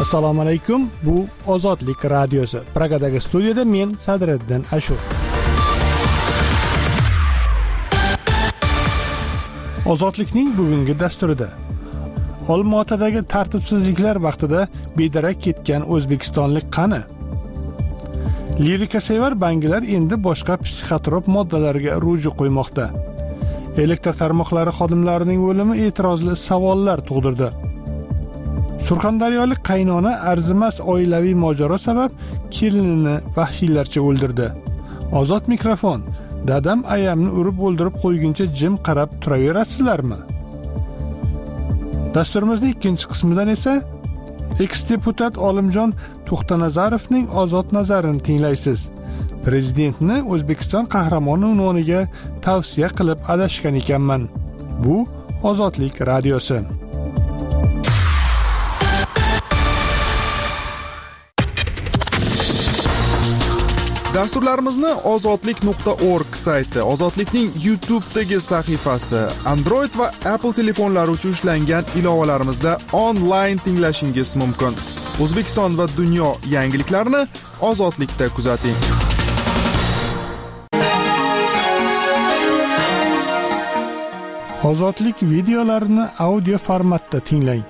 Assalomu alaykum. Bu Ozodlik radiosi. Pragadagi studiyada men Sadriddin Ashur. Ozodlikning bugungi dasturida Olmaotadagi tartibsizliklar vaqtida bedarak ketgan o'zbekistonlik qani? Lirikasevar bangilar endi boshqa psixotrop moddalarga ruju qo'ymoqda. Elektr tarmoqlari xodimlarining o'limi e'tirozli savollar tug'dirdi. Surxondaryolik qaynona arzimas oilaviy mojaro sabab kelinini vahshiylarcha o'ldirdi. Ozod mikrofon. Dadam ayamni urib o'ldirib qo'yguncha jim qarab turaverasizlarmi? Dasturimizning ikkinchi qismidan esa eks-deputat Olimjon To'xtanazarovning ozod nazarini tinglaysiz. Prezidentni O'zbekiston qahramoni unvoniga tavsiya qilib adashgan ekanman. Bu Ozodlik radiosi. Dasturlarimizni ozodlik.org sayti, Ozodlikning YouTube'dagi sahifasi, Android va Apple telefonlari uchun ishlangan ilovalarimizda onlayn tinglashingiz mumkin. O'zbekiston va dunyo yangiliklarini Ozodlikda kuzating. Ozodlik videolarini audio formatda tinglang.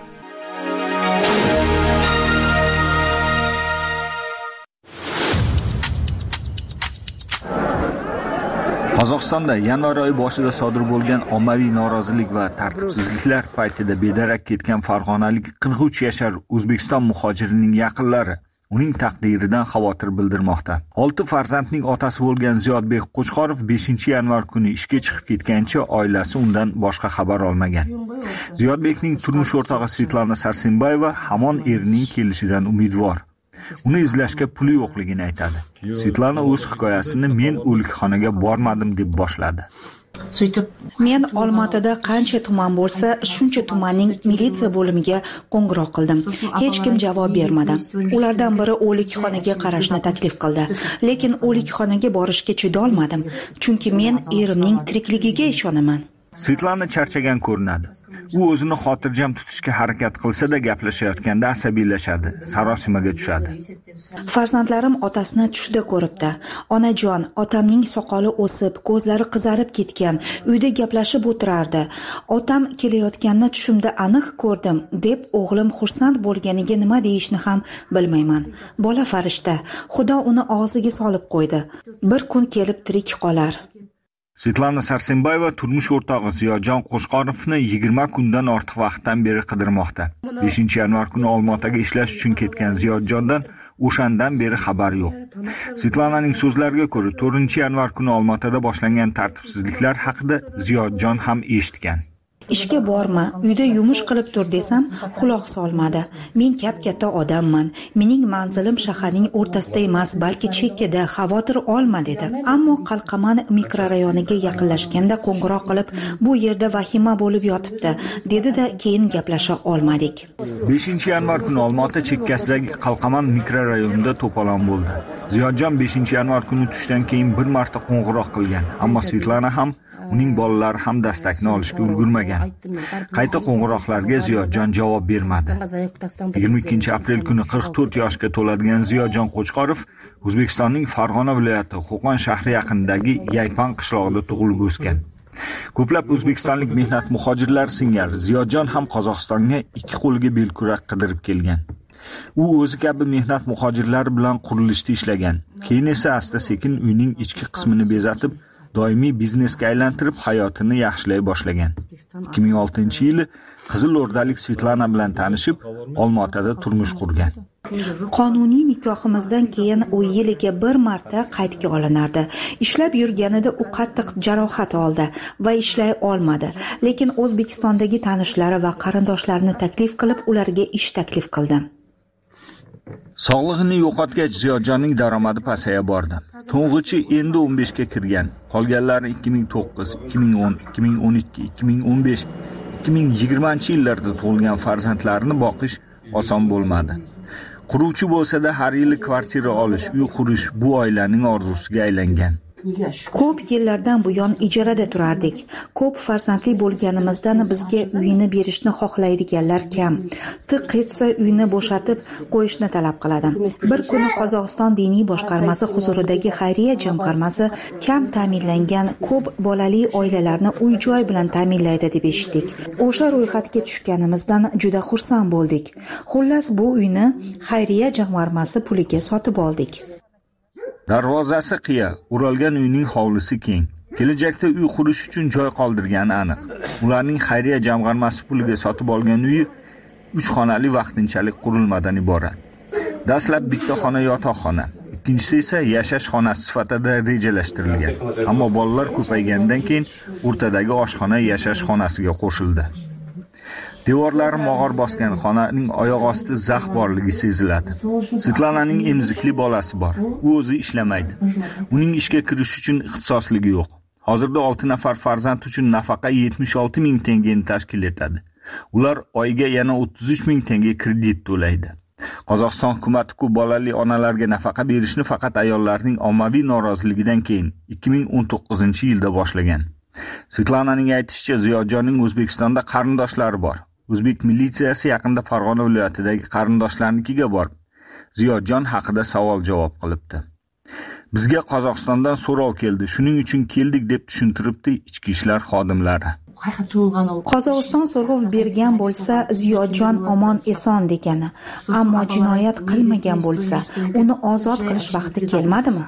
Qozog'istonda yanvar oyi boshida sodir bo'lgan ommaviy norozilik va tartibsizliklar paytida bedarak ketgan farg'onalik 43 yashar O'zbekiston muhojirining yaqinlari uning taqdiridan xavotir bildirmoqda. 6 farzandning otasi bo'lgan Ziyodbek Qo'chqorov 5-yanvar kuni ishga chiqib ketgancha oilasi undan boshqa xabar olmagan. Ziyodbekning turmush o'rtog'i Svetlana Sarsenbayeva hamon erining kelishidan umidvor. Uni izlashga puli yo'qligini aytadi. Svetlana o'z hikoyasini men o'likxonaga bormadim deb boshladi. Men Olmaotada qancha tuman bo'lsa, shuncha tumanning militsiya bo'limiga qo'ng'iroq qildim. Hech kim javob bermadi. Ulardan biri o'likxonaga qarashni taklif qildi, lekin o'likxonaga borishga chidolmadim, chunki men erimning tirikligiga ishonaman. Svetlana charchagan ko'rinadi. U o'zini xotirjam tutishga harakat qilsa-da gaplashayotganda asabiylashadi, sarosimaga tushadi. Farzandlarim otasini tushda ko'ribdi. Onajon, otamning soqoli o'sib, ko'zlari qizarib ketgan, uyda gaplashib o'tirardi. Otam kelayotganini tushimda aniq ko'rdim, deb o'g'lim xursand bo'lganiga nima deyishni ham bilmayman. Bola farishta, Xudo uni og'ziga solib qo'ydi. Bir kun kelib tirik qolar. Svetlana Sarsenbayeva turmush o'rtog'i Ziyodjon Qo'chqorovni 20 kundan ortiq vaqtdan beri qidirmoqda. 5-yanvar kuni Olmaotaga ishlash uchun ketgan Ziyodjondan o'shandan beri xabar yo'q. Svetlananing so'zlariga ko'ra, 4-yanvar kuni Olmaotada boshlangan tartibsizliklar haqida Ziyodjon ham eshitgan. Ishga borma, uyda yumush qilib tur desam, quloq solmadi. Men katta odamman. Mening manzilim shaharning o'rtasida emas, balki chekkada, xavotir olma dedi. Ammo Qalqaman mikrorayoniga yaqinlashganda qo'ng'iroq qilib, bu yerda vahima bo'lib yotibdi, dedi-da keyin gaplasha olmadik. 5-yanvar kuni Olmaota chekkasidagi Qalqaman mikrorayonida to'polon bo'ldi. Ziyodjon 5-yanvar kuni tushdan keyin bir marta qo'ng'iroq qilgan, ammo Svetlana ham uning bolalari ham dastakni olishga ulgurmagan. Qayta qo'ng'iroqlarga Ziyodjon javob bermadi. 22-aprel kuni 44 yoshga to'ladigan Ziyodjon Qo'chqorov O'zbekistonning Farg'ona viloyati Qo'qon shahri yaqinidagi Yaypan qishlog'ida tug'ilib o'sgan. Ko'plab o'zbekistonlik mehnat muhojirlari singari Ziyodjon ham Qozog'istonga ikki qo'liga belkurak qidirib kelgan. U o'zi kabi mehnat muhojirlari bilan qurilishda ishlagan. Keyin esa asta-sekin uyning ichki qismini bezatib doimiy biznesga aylantirib hayotini yaxshilay boshlagan. 2006-yili Qizil O'rdalik Svetlana bilan tanishib, Olmaotada turmush qurgan. Qonuniy nikohimizdan keyin u yiliga bir marta qaydga olinardi. Ishlab yurganida u qattiq jarohat oldi va ishlay olmadi. Lekin O'zbekistondagi tanishlari va qarindoshlarini taklif qilib, ularga ish taklif qildi. Sog'lig'ini yo'qotgach Ziyodjonning daromadi pasaya bordi. To'ng'ichi endi 15 ga kirgan. Qolganlari 2009, 2010, 2012, 2015, 2020-yillarda tug'ilgan farzandlarini boqish oson bo'lmadi. Quruvchi bo'lsa-da har yili kvartira olish, uy qurish bu oilaning orzusiga aylangan. Ko'p yillardan buyon ijarada turardik. Ko'p farzandli bo'lganimizdan bizga uyini berishni xohlaydiganlar kam. Tiq etsa uyni bo'shatib qo'yishni talab qiladi. Bir kuni Qozog'iston diniy boshqarmasi huzuridagi xayriya jamg'armasi kam ta'minlangan ko'p bolali oilalarni uy-joy bilan ta'minlaydi deb eshitdik. O'sha ro'yxatga tushganimizdan juda xursand bo'ldik. Xullas bu uyni xayriya jamg'armasi puliga sotib oldik. Darvozasi qiya, o'ralgan uyning hovlisi keng. Kelajakda uy qurish uchun joy qoldirgani aniq. Ularning xayriya jamg'armasi puliga sotib olgan uyi 3 xonali vaqtinchalik qurilmadan iborat. Dastlab bitta xona yotoqxona, ikkinchisi esa yashash xonasi sifatida rejalashtirilgan. Ammo bolalar ko'paygandan keyin o'rtadagi oshxona yashash xonasiga qo'shildi. Devorlari mog'or bosgan xonaning oyoq osti zax borligi seziladi. Svetlananing emzikli bolasi bor. U o'zi ishlamaydi. Uning ishga kirish uchun ixtisosligi yo'q. Hozirda 6 nafar farzand uchun nafaqa 76 ming tengani tashkil etadi. Ular oyiga yana 33 ming tenge kredit to'laydi. Qozog'iston hukumati ko'p bolali onalarga nafaqa berishni faqat ayollarning ommaviy noroziligidan keyin 2019-yilda boshlagan. Svetlananing aytishicha, Ziyodjonning O'zbekistonda qarindoshlari bor. O'zbek militsiyasi yaqinda Farg'ona viloyatidagi qarindoshlarnikiga borib, Ziyodjon haqida savol-javob qilibdi. Bizga Qozog'istondan so'rov keldi, shuning uchun keldik deb tushuntiribdi ichki ishlar xodimlari. Qozog'iston so'rov bergan bo'lsa, Ziyodjon omon eson degani, ammo jinoyat qilmagan bo'lsa, uni ozod qilish vaqti kelmadimi?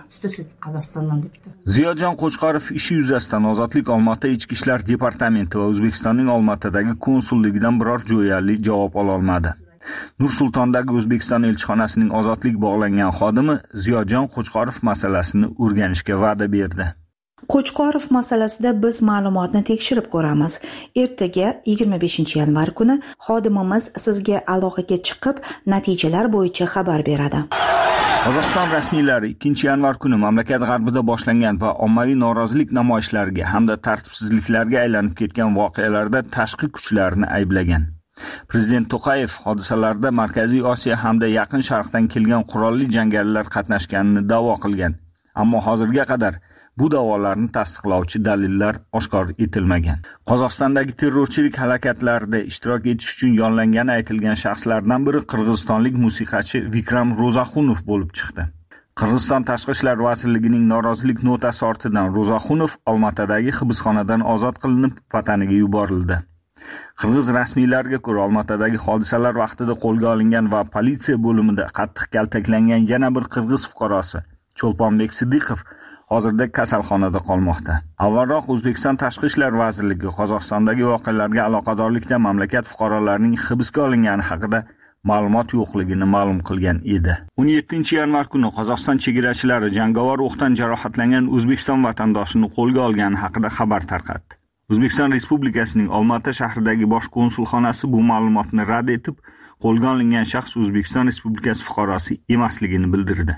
Ziyodjon Qo'chqorov ishi yuzasidan Ozodlik Olmaota Ichki ishlar departamenti va O'zbekistonning Olmaotadagi konsulligidan biror jo'yali javob ola olmadi. Nur-Sultondagi O'zbekiston elchixonasining ozodlik bog'langan xodimi Ziyodjon Qo'chqorov masalasini o'rganishga va'da berdi. Qo'chqorov masalasida biz ma'lumotni tekshirib ko'ramiz. Ertaga 25-yanvar kuni xodimimiz sizga aloqaga chiqib, natijalar bo'yicha xabar beradi. Qozog'iston rasmiylari 2-yanvar kuni mamlakat g'arbida boshlangan va ommaviy norozilik namoyishlariga hamda tartibsizliklarga aylanib ketgan voqealarda tashqi kuchlarni ayblagan. Prezident To'qayev hodisalarda Markaziy Osiyo hamda Yaqin Sharqdan kelgan qurolli jangarilar qatnashganini da'vo qilgan. Ammo hozirga qadar bu da'volarni tasdiqlovchi dalillar oshkor etilmagan. Qozog'istondagi terrorchilik harakatlarida ishtirok etish uchun yollangani aytilgan shaxslardan biri qirg'izistonlik musiqachi Vikram Ro'zaxunov bo'lib chiqdi. Qirg'iziston Tashqi ishlar vazirligining norozilik notasi ortidan Ro'zaxunov Olmaotadagi hibsxonadan ozod qilinib, vataniga yuborildi. Qirg'iz rasmiylariga ko'ra, Olmaotadagi hodisalar vaqtida qo'lga olingan va politsiya bo'limida qattiq kaltaklangan yana bir qirg'iz fuqarosi Cho'lponbek Sidiqov hozirda kasalxonada qolmoqda. Avvalroq O'zbekiston Tashqi ishlar vazirligi Qozog'istondagi voqealarga aloqadorlikda mamlakat fuqarolarining hibsga olingani haqida ma'lumot yo'qligini ma'lum qilgan edi. 17-yanvar kuni Qozog'iston chegarachilari jangovar o'qdan jarohatlangan O'zbekiston vatandoshini qo'lga olgani haqida xabar tarqatdi. O'zbekiston Respublikasining Olmaota shahridagi bosh konsulxonasi bu ma'lumotni rad etib, qo'lga olingan shaxs O'zbekiston Respublikasi fuqarosi emasligini bildirdi.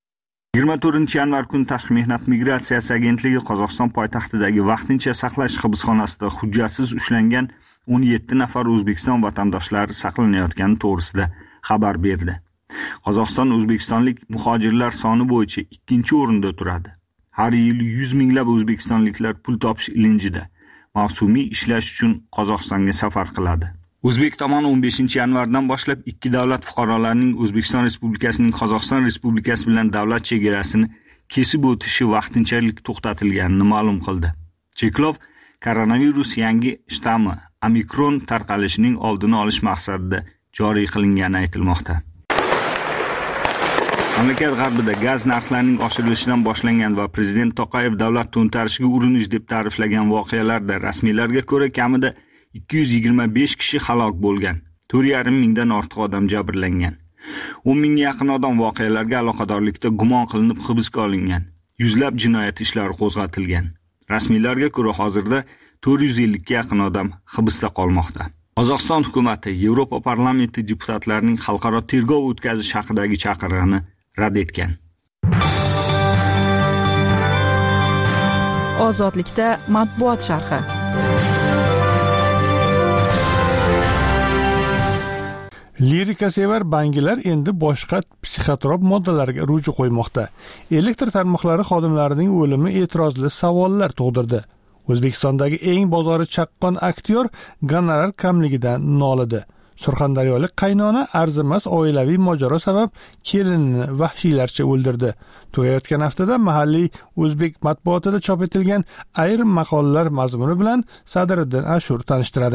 24-yanvar kuni Tashqi mehnat migratsiyasi agentligi Qozog'iston poytaxtidagi vaqtincha saqlash hibsxonasida hujjatsiz ushlangan 17 nafar O'zbekiston vatandoshlari saqlanayotgani to'g'risida xabar berdi. Qozog'iston o'zbekistonlik muhojirlar soni bo'yicha 2-o'rinda turadi. Har yili 100 minglab o'zbekistonliklar pul topish ilinjida mavsumiy ishlash uchun Qozog'istonga safar qiladi. O'zbek tomoni 15-yanvardan boshlab ikki davlat fuqarolarining O'zbekiston Respublikasining Qozog'iston Respublikasi bilan davlat chegarasini kesib o'tishi vaqtinchalik to'xtatilganini ma'lum qildi. Cheklov koronavirus yangi shtammi Omikron tarqalishining oldini olish maqsadida joriy qilingani aytilmoqda. Mamlakat g'arbida gaz narxlarining oshirilishidan boshlangan va prezident To'qayev davlat to'ntarishiga urinish deb ta'riflagan voqealarda rasmiylarga ko'ra kamida 225 kishi halok bo'lgan. 4,5 mingdan ortiq odam jabrlangan. 10 mingga yaqin odam voqealarga aloqadorlikda gumon qilinib hibsga olingan. Yuzlab jinoyat ishlari qo'zg'atilgan. Rasmiylarga ko'ra hozirda 450 ga yaqin odam hibsda qolmoqda. Qozog'iston hukumati Yevropa parlamenti deputatlarining xalqaro tergov o'tkazish haqidagi chaqirig'ini rad etgan. Ozodlikda matbuot sharhi. Lirikasevar bangilar endi boshqa psixotrop moddalarga ruju qo'ymoqda. Elektr tarmoqlari xodimlarining o'limi e'tirozli savollar tug'dirdi. O'zbekistondagi eng bozori chaqqon aktyor gonorar kamligidan nolidi. Surxondaryolik qaynona arzimas oilaviy mojaro sabab kelinini vahshiylarcha o'ldirdi. Tugayotgan haftada mahalliy o'zbek matbuotida chop etilgan ayrim maqolalar mazmuni bilan Sadriddin Ashur tanishtiradi.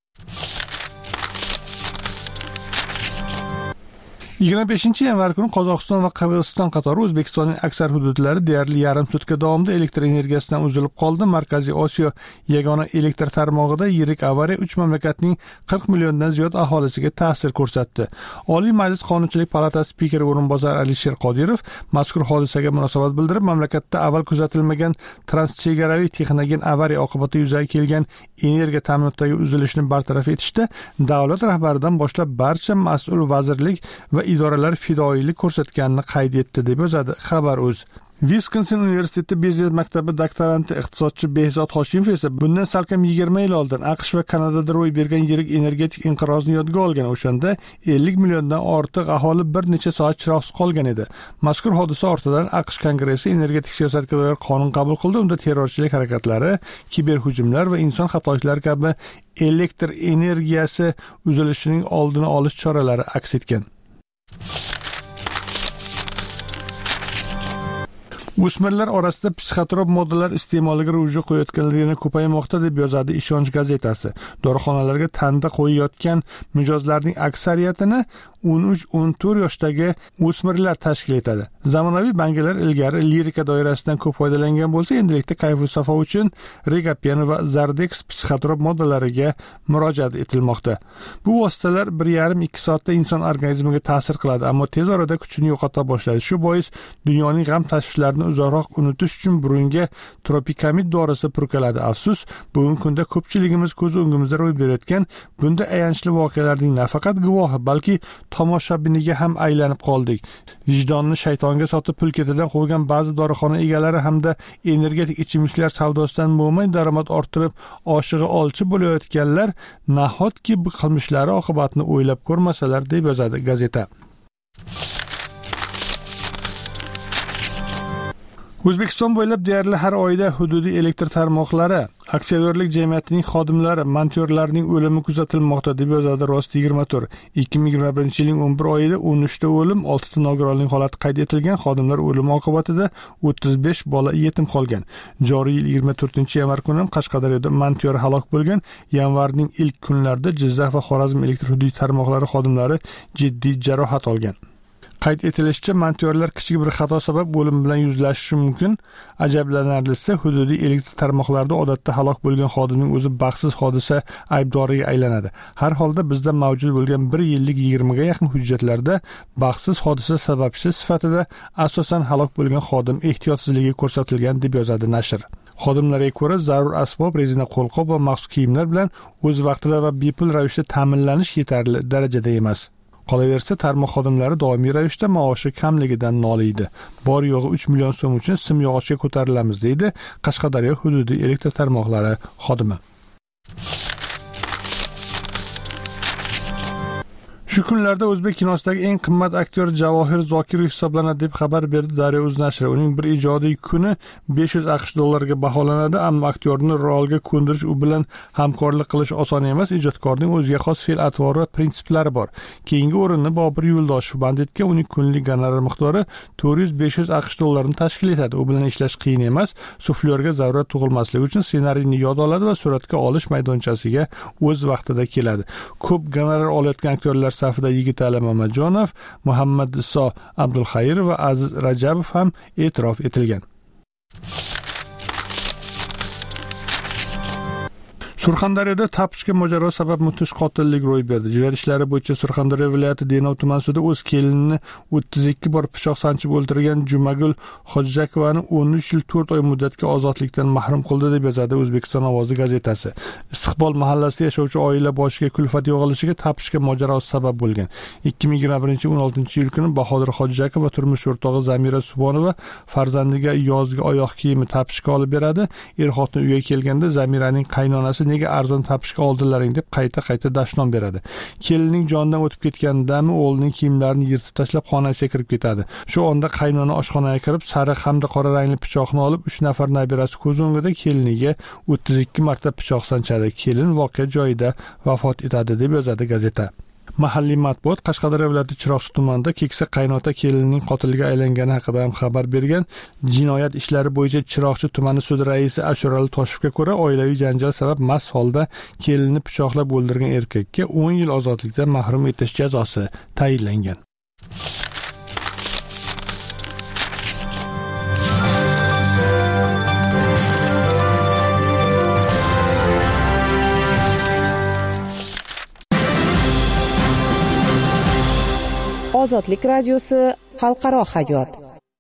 25-yanvar kuni Qozog'iston va Qirg'iziston qatori O'zbekistonning aksar hududlari deyarli yarim sutka davomida elektr energiyasidan uzilib qoldi. Markaziy Osiyo yagona elektr tarmog'ida yirik avariya 3 mamlakatning 40 milliondan ziyod aholisiga ta'sir ko'rsatdi. Oliy Majlis Qonunchilik palatasi spikeri o'rinbosari Alisher Qodirov mazkur hodisaga munosabat bildirib, mamlakatda avval kuzatilmagan transchegaraviy texnogen avariya oqibatida yuzaga kelgan energiya ta'minotidagi uzilishni bartaraf etishda davlat rahbaridan boshlab barcha mas'ul vazirlik va idoralar fidoyilik ko'rsatganini qayd etdi deb yozadi Xabar.uz. Wisconsin universiteti biznes maktabi doktoranti iqtisodchi Behzod Hoshimov esa bundan salkam 20 yil oldin AQSh va Kanadada ro'y bergan yirik energetik inqirozni yodga olgan. O'shanda 50 milliondan ortiq aholi bir necha soat chiroqsiz qolgan edi. Mazkur hodisa ortidan AQSh Kongressi energetik siyosatga doir qonun qabul qildi. Unda terrorchilik harakatlari, kiberhujumlar va inson xatoliklari kabi elektr energiyasi uzilishining oldini olish choralari aks etgan. O'smirlar orasida psixotrop moddalar iste'moliga ruju qo'yayotganligini ko'paymoqda deb yozadi Ishonch gazetasi. Dorixonalarga tanda qo'yayotgan mijozlarning aksariyatini 13-14 yoshdagi o'smirlar tashkil etadi. Zamonaviy bangilar ilgari lirika doirasidan ko'p foydalangan bo'lsa, endilikda kayfu safo uchun Regapen va Zardex psixotrop moddalariga murojaat etilmoqda. Bu vositalar 1,5-2 soatda inson organizmiga ta'sir qiladi, ammo tez orada kuchini yo'qota boshlaydi. Shu bois dunyoning g'am tashvishlarini uzoqroq unutish uchun burunga tropikamid dorisi purkaladi. Afsus, bugungi kunda ko'pchiligimiz ko'z o'ngimizda ro'y berayotgan bunday ayanchli voqealarning nafaqat guvohi, balki tomoshabiniga ham aylanib qoldik. Vijdonni shaytonga sotib pul ketidan qo'ygan ba'zi dorixona egalari hamda energetik ichimliklar savdosidan mo'may daromad orttirib oshig'i olchi bo'layotganlar nahotki bu qilmishlari oqibatini o'ylab ko'rmasalar deb yozadi gazeta. O'zbekiston bo'ylab deyarli har oyda hududiy elektr tarmoqlari, aksiyadorlik jamiyatining xodimlari, montorlarning o'limi kuzatilmoqda deb yozadi Rost24. 2021-yilning 11 oyida 13 ta o'lim, 6 ta nogironlik holati qayd etilgan. Xodimlar o'limi oqibatida 35 bola yetim qolgan. Joriy yil 24-yanvar kuni Qashqadaryoda montor halok bo'lgan. Yanvarning ilk kunlarida Jizzax va Xorazm elektr hududiy tarmoqlari xodimlari jiddiy jarohat olgan. Qayd etilishicha, montorlar kichik bir xato sabab o'lim bilan yuzlashishi mumkin. Ajablanarlisi, hududiy elektr tarmoqlarida odatda halok bo'lgan xodimning o'zi baxtsiz hodisa aybdoriga aylanadi. Har holda bizda mavjud bo'lgan 1 yillik 20 ga yaqin hujjatlarda baxtsiz hodisa sababchisi sifatida asosan halok bo'lgan xodim ehtiyotsizligi ko'rsatilgan deb yozadi nashr. Xodimlarga ko'ra, zarur asbob, rezina qo'lqop va maxsus kiyimlar bilan o'z vaqtida va bepul ravishda ta'minlanish yetarli darajada emas. Qolaversa, tarmoq xodimlari doimiy ravishda maoshi kamligidan noliydi. Bor yo'g'i 3 million so'm uchun simyog'ochga ko'tarilamiz, deydi Qashqadaryo hududiy elektr tarmoqlari xodimi. Shu kunlarda o'zbek kinosidagi eng qimmat aktyor Javohir Zokirov hisoblanadi deb xabar berdi Daryo.uz nashri. Uning bir ijodiy kuni 500 AQSh dollariga baholanadi, ammo aktyorni rolga ko'ndirish, u bilan hamkorlik qilish oson emas. Ijodkorning o'ziga xos fe'l-atvori va prinsiplari bor. Keyingi o'rinni Bobur Yo'ldoshev band etgan. Uning kunlik gonorar miqdori 400-500 AQSh dollarini tashkil etadi. U bilan ishlash qiyin emas. Suflyorga zarurat tug'ilmasligi uchun ssenariyni yod oladi va suratga olish maydonchasiga o'z vaqtida keladi. Ko'p gonorar olayotgan aktyorlar safida Yigitali Mamajonov, Muhammad Iso Abdulxayir va Aziz Rajabov ham e'tirof etilgan. Surxondaryoda tapishga mojaro sabab mudhish qotillik ro'y berdi. Jinoyat ishlari bo'yicha Surxondaryo viloyati Denov tuman sudi o'z kelinini 32 bor pichoq sanchib o'ldirgan Jumagul Hojijakovani 13 yil 4 oy muddatga ozodlikdan mahrum qildi deb yozadi O'zbekiston ovozi gazetasi. Istiqbol mahallasida yashovchi oila boshiga kulfat yog'ilishiga tapishga mojaro sabab bo'lgan. 2021-16 kuni Bahodir Hojijakov va turmush o'rtog'i Zamira Subonova farzandiga yozgi oyoq kiyimi tapishga olib beradi. Er-xotin uyga kelganda Zamiraning qaynonasi nimaga arzon topishga oldilaring deb qayta dashnom beradi. Kelinning jonidan o'tib ketganidami o'g'lining kiyimlarini yirtib tashlab xonasiga kirib ketadi. Shu onda qaynona oshxonaga kirib sariq hamda qora rangli pichoqni olib 3 nafar nabirasi ko'z o'ngida keliniga 32 marta pichoq sanchadi. Kelin voqea joyida vafot etadi deb yozadi gazeta. Mahalliy matbuot Qashqadaryo viloyati Chiroqchi tumanida keksa qaynota kelinning qotiliga aylangani haqida ham xabar bergan. Jinoyat ishlari bo'yicha Chiroqchi tumani sud raisi Ashurali Toshevga ko'ra, oilaviy janjal sabab mast holda kelinni pichoqlab o'ldirgan erkakka 10 yil ozodlikdan mahrum etish jazosi tayinlangan. Ozodlik radiosi xalqaro hayot.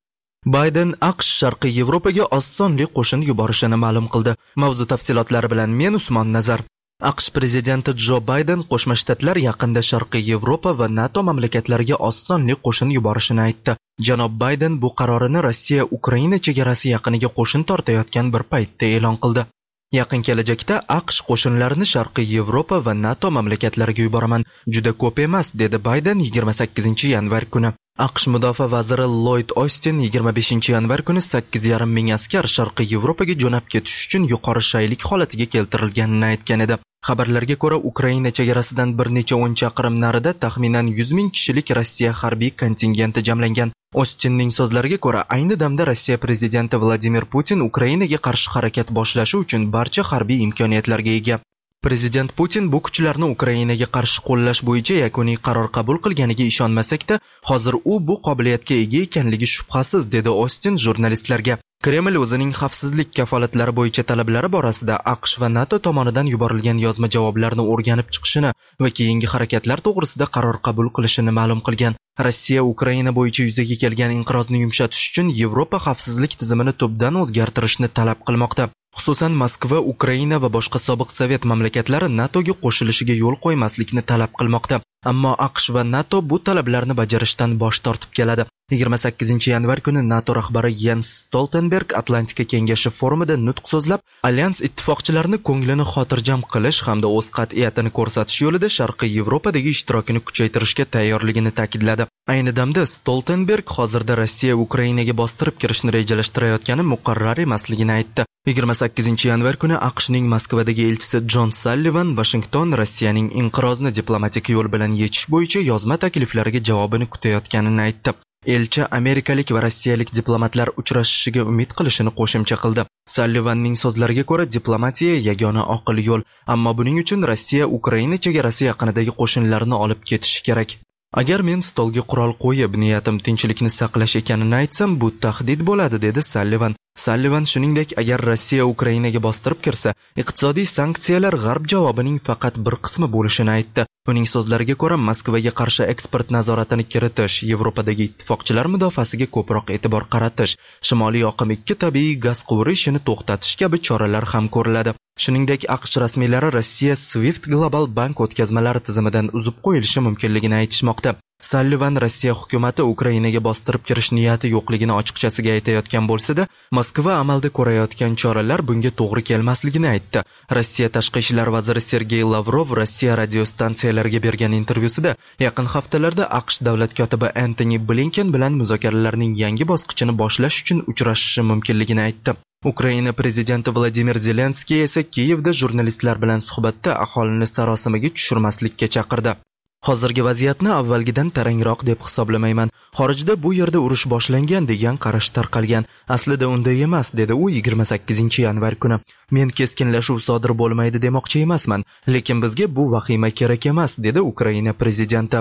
Bayden AQSh Sharqiy Yevropaga osonli qo'shin yuborishini ma'lum qildi. Mavzu tafsilotlari bilan men Usmon Nazar. AQSh prezidenti Jo Bayden Qo'shma Shtatlar yaqinda Sharqiy Yevropa va NATO mamlakatlariga osonli qo'shin yuborishini aytdi. Janob Bayden bu qarorini Rossiya Ukraina chegarasi yaqiniga qo'shin tortayotgan bir paytda e'lon qildi. Yaqin kelajakda AQSh qo'shinlarini Sharqiy Yevropa va NATO mamlakatlariga yuboraman. Juda ko'p emas, dedi Bayden 28-yanvar kuni. AQSh mudofaa vaziri Lloyd Austin 25-yanvar kuni 8,5 ming askar Sharqiy Yevropaga jo'nab ketish uchun yuqori shaylik holatiga keltirilganini aytgan edi. Xabarlarga ko'ra, Ukraina chegarasidan bir necha 10 chaqirim narida taxminan 100 ming kishilik Rossiya harbiy kontingenti jamlangan. Ostinning so'zlariga ko'ra, ayni damda Rossiya prezidenti Vladimir Putin Ukrainaga qarshi harakat boshlashi uchun barcha harbiy imkoniyatlarga ega. Prezident Putin bu kuchlarni Ukrainaga qarshi qo'llash bo'yicha yakuniy qaror qabul qilganiga ishonmasak-da, hozir u bu qobiliyatga ega ekanligi shubhasiz, dedi Ostin jurnalistlarga. Kreml o'zining xavfsizlik kafolatlari bo'yicha talablari borasida AQSh va NATO tomonidan yuborilgan yozma javoblarni o'rganib chiqishini va keyingi harakatlar to'g'risida qaror qabul qilishini ma'lum qilgan. Rossiya Ukraina bo'yicha yuzaga kelgan inqirozni yumshatish uchun Yevropa xavfsizlik tizimini tubdan o'zgartirishni talab qilmoqda. Xususan Moskva, Ukraina va boshqa sobiq Sovet mamlakatlari NATOga qo'shilishiga yo'l qo'ymaslikni talab qilmoqda. Ammo AQSh va NATO bu talablarni bajarishdan bosh tortib keladi. 28-yanvar kuni NATO rahbari Jens Stoltenberg Atlantika kengashi forumida nutq so'zlab, alyans ittifoqchilarini ko'nglini xotirjam qilish hamda o'z qat'iyatini ko'rsatish yo'lida Sharqiy Yevropadagi ishtirokini kuchaytirishga tayyorligini ta'kidladi. Ayni damda Stoltenberg hozirda Rossiya Ukrainaga bostirib kirishni rejalashtirayotgani muqarrar emasligini aytdi. 28-yanvar kuni AQShning Moskvadagi elchisi John Sullivan Washington Rossiyaning inqirozni diplomatik yo'l bilan yechish bo'yicha yozma takliflariga javobini kutayotganini aytdi. Elchi amerikalik va rossiyalik diplomatlar uchrashishiga umid qilishini qo'shimcha qildi. Sullivanning so'zlariga ko'ra, diplomatiya yagona oqil yo'l, ammo buning uchun Rossiya Ukraina chegarasi yaqinidagi qo'shinlarni olib ketishi kerak. Agar men stolga qurol qo'yib, niyatim tinchlikni saqlash ekanini aytsam, bu tahdid bo'ladi, dedi Sullivan. Sullivan shuningdek, agar Rossiya Ukrainaga bostirib kirsa, iqtisodiy sanksiyalar G'arb javobining faqat bir qismi bo'lishini aytdi. Uning so'zlariga ko'ra, Moskvaga qarshi eksport nazoratini kiritish, Yevropadagi ittifoqchilar mudofaasiga ko'proq e'tibor qaratish, Shimoliy oqim 2 tabiiy gaz quvuri ishini to'xtatish kabi choralar ham ko'riladi. Shuningdek, AQSh rasmiylari Rossiya Swift global bank o'tkazmalari tizimidan uzib qo'yilishi mumkinligini aytishmoqda. Sullivan Rossiya hukumati Ukrainaga bostirib kirish niyati yo'qligini ochiqchasiga aytayotgan bo'lsa-da, Moskva amalda ko'rayotgan choralar bunga to'g'ri kelmasligini aytdi. Rossiya tashqi ishlar vaziri Sergey Lavrov Rossiya radiostansiyalariga bergan intervyusida yaqin haftalarda AQSh davlat kotibi Antony Blinken bilan muzokaralarning yangi bosqichini boshlash uchun uchrashishi mumkinligini aytdi. Ukraina prezidenti Vladimir Zelenskiy esa Kiyevda jurnalistlar bilan suhbatda aholini sarosimaga tushirmaslikka chaqirdi. Hozirgi vaziyatni avvalgidan tarangroq deb hisoblamayman. Xorijda bu yerda urush boshlangan degan qarash tarqalgan. Aslida unday emas, dedi u 28-yanvar kuni. Men keskinlashuv sodir bo'lmaydi demoqchi emasman, lekin bizga bu vahima kerak emas, dedi Ukraina prezidenti.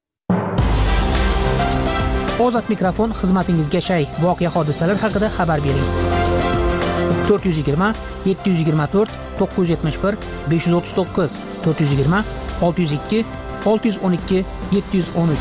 Ozod mikrofon xizmatingizga shay. Voqea hodisalar haqida xabar bering. 420 724 971 539 420 602 612 713.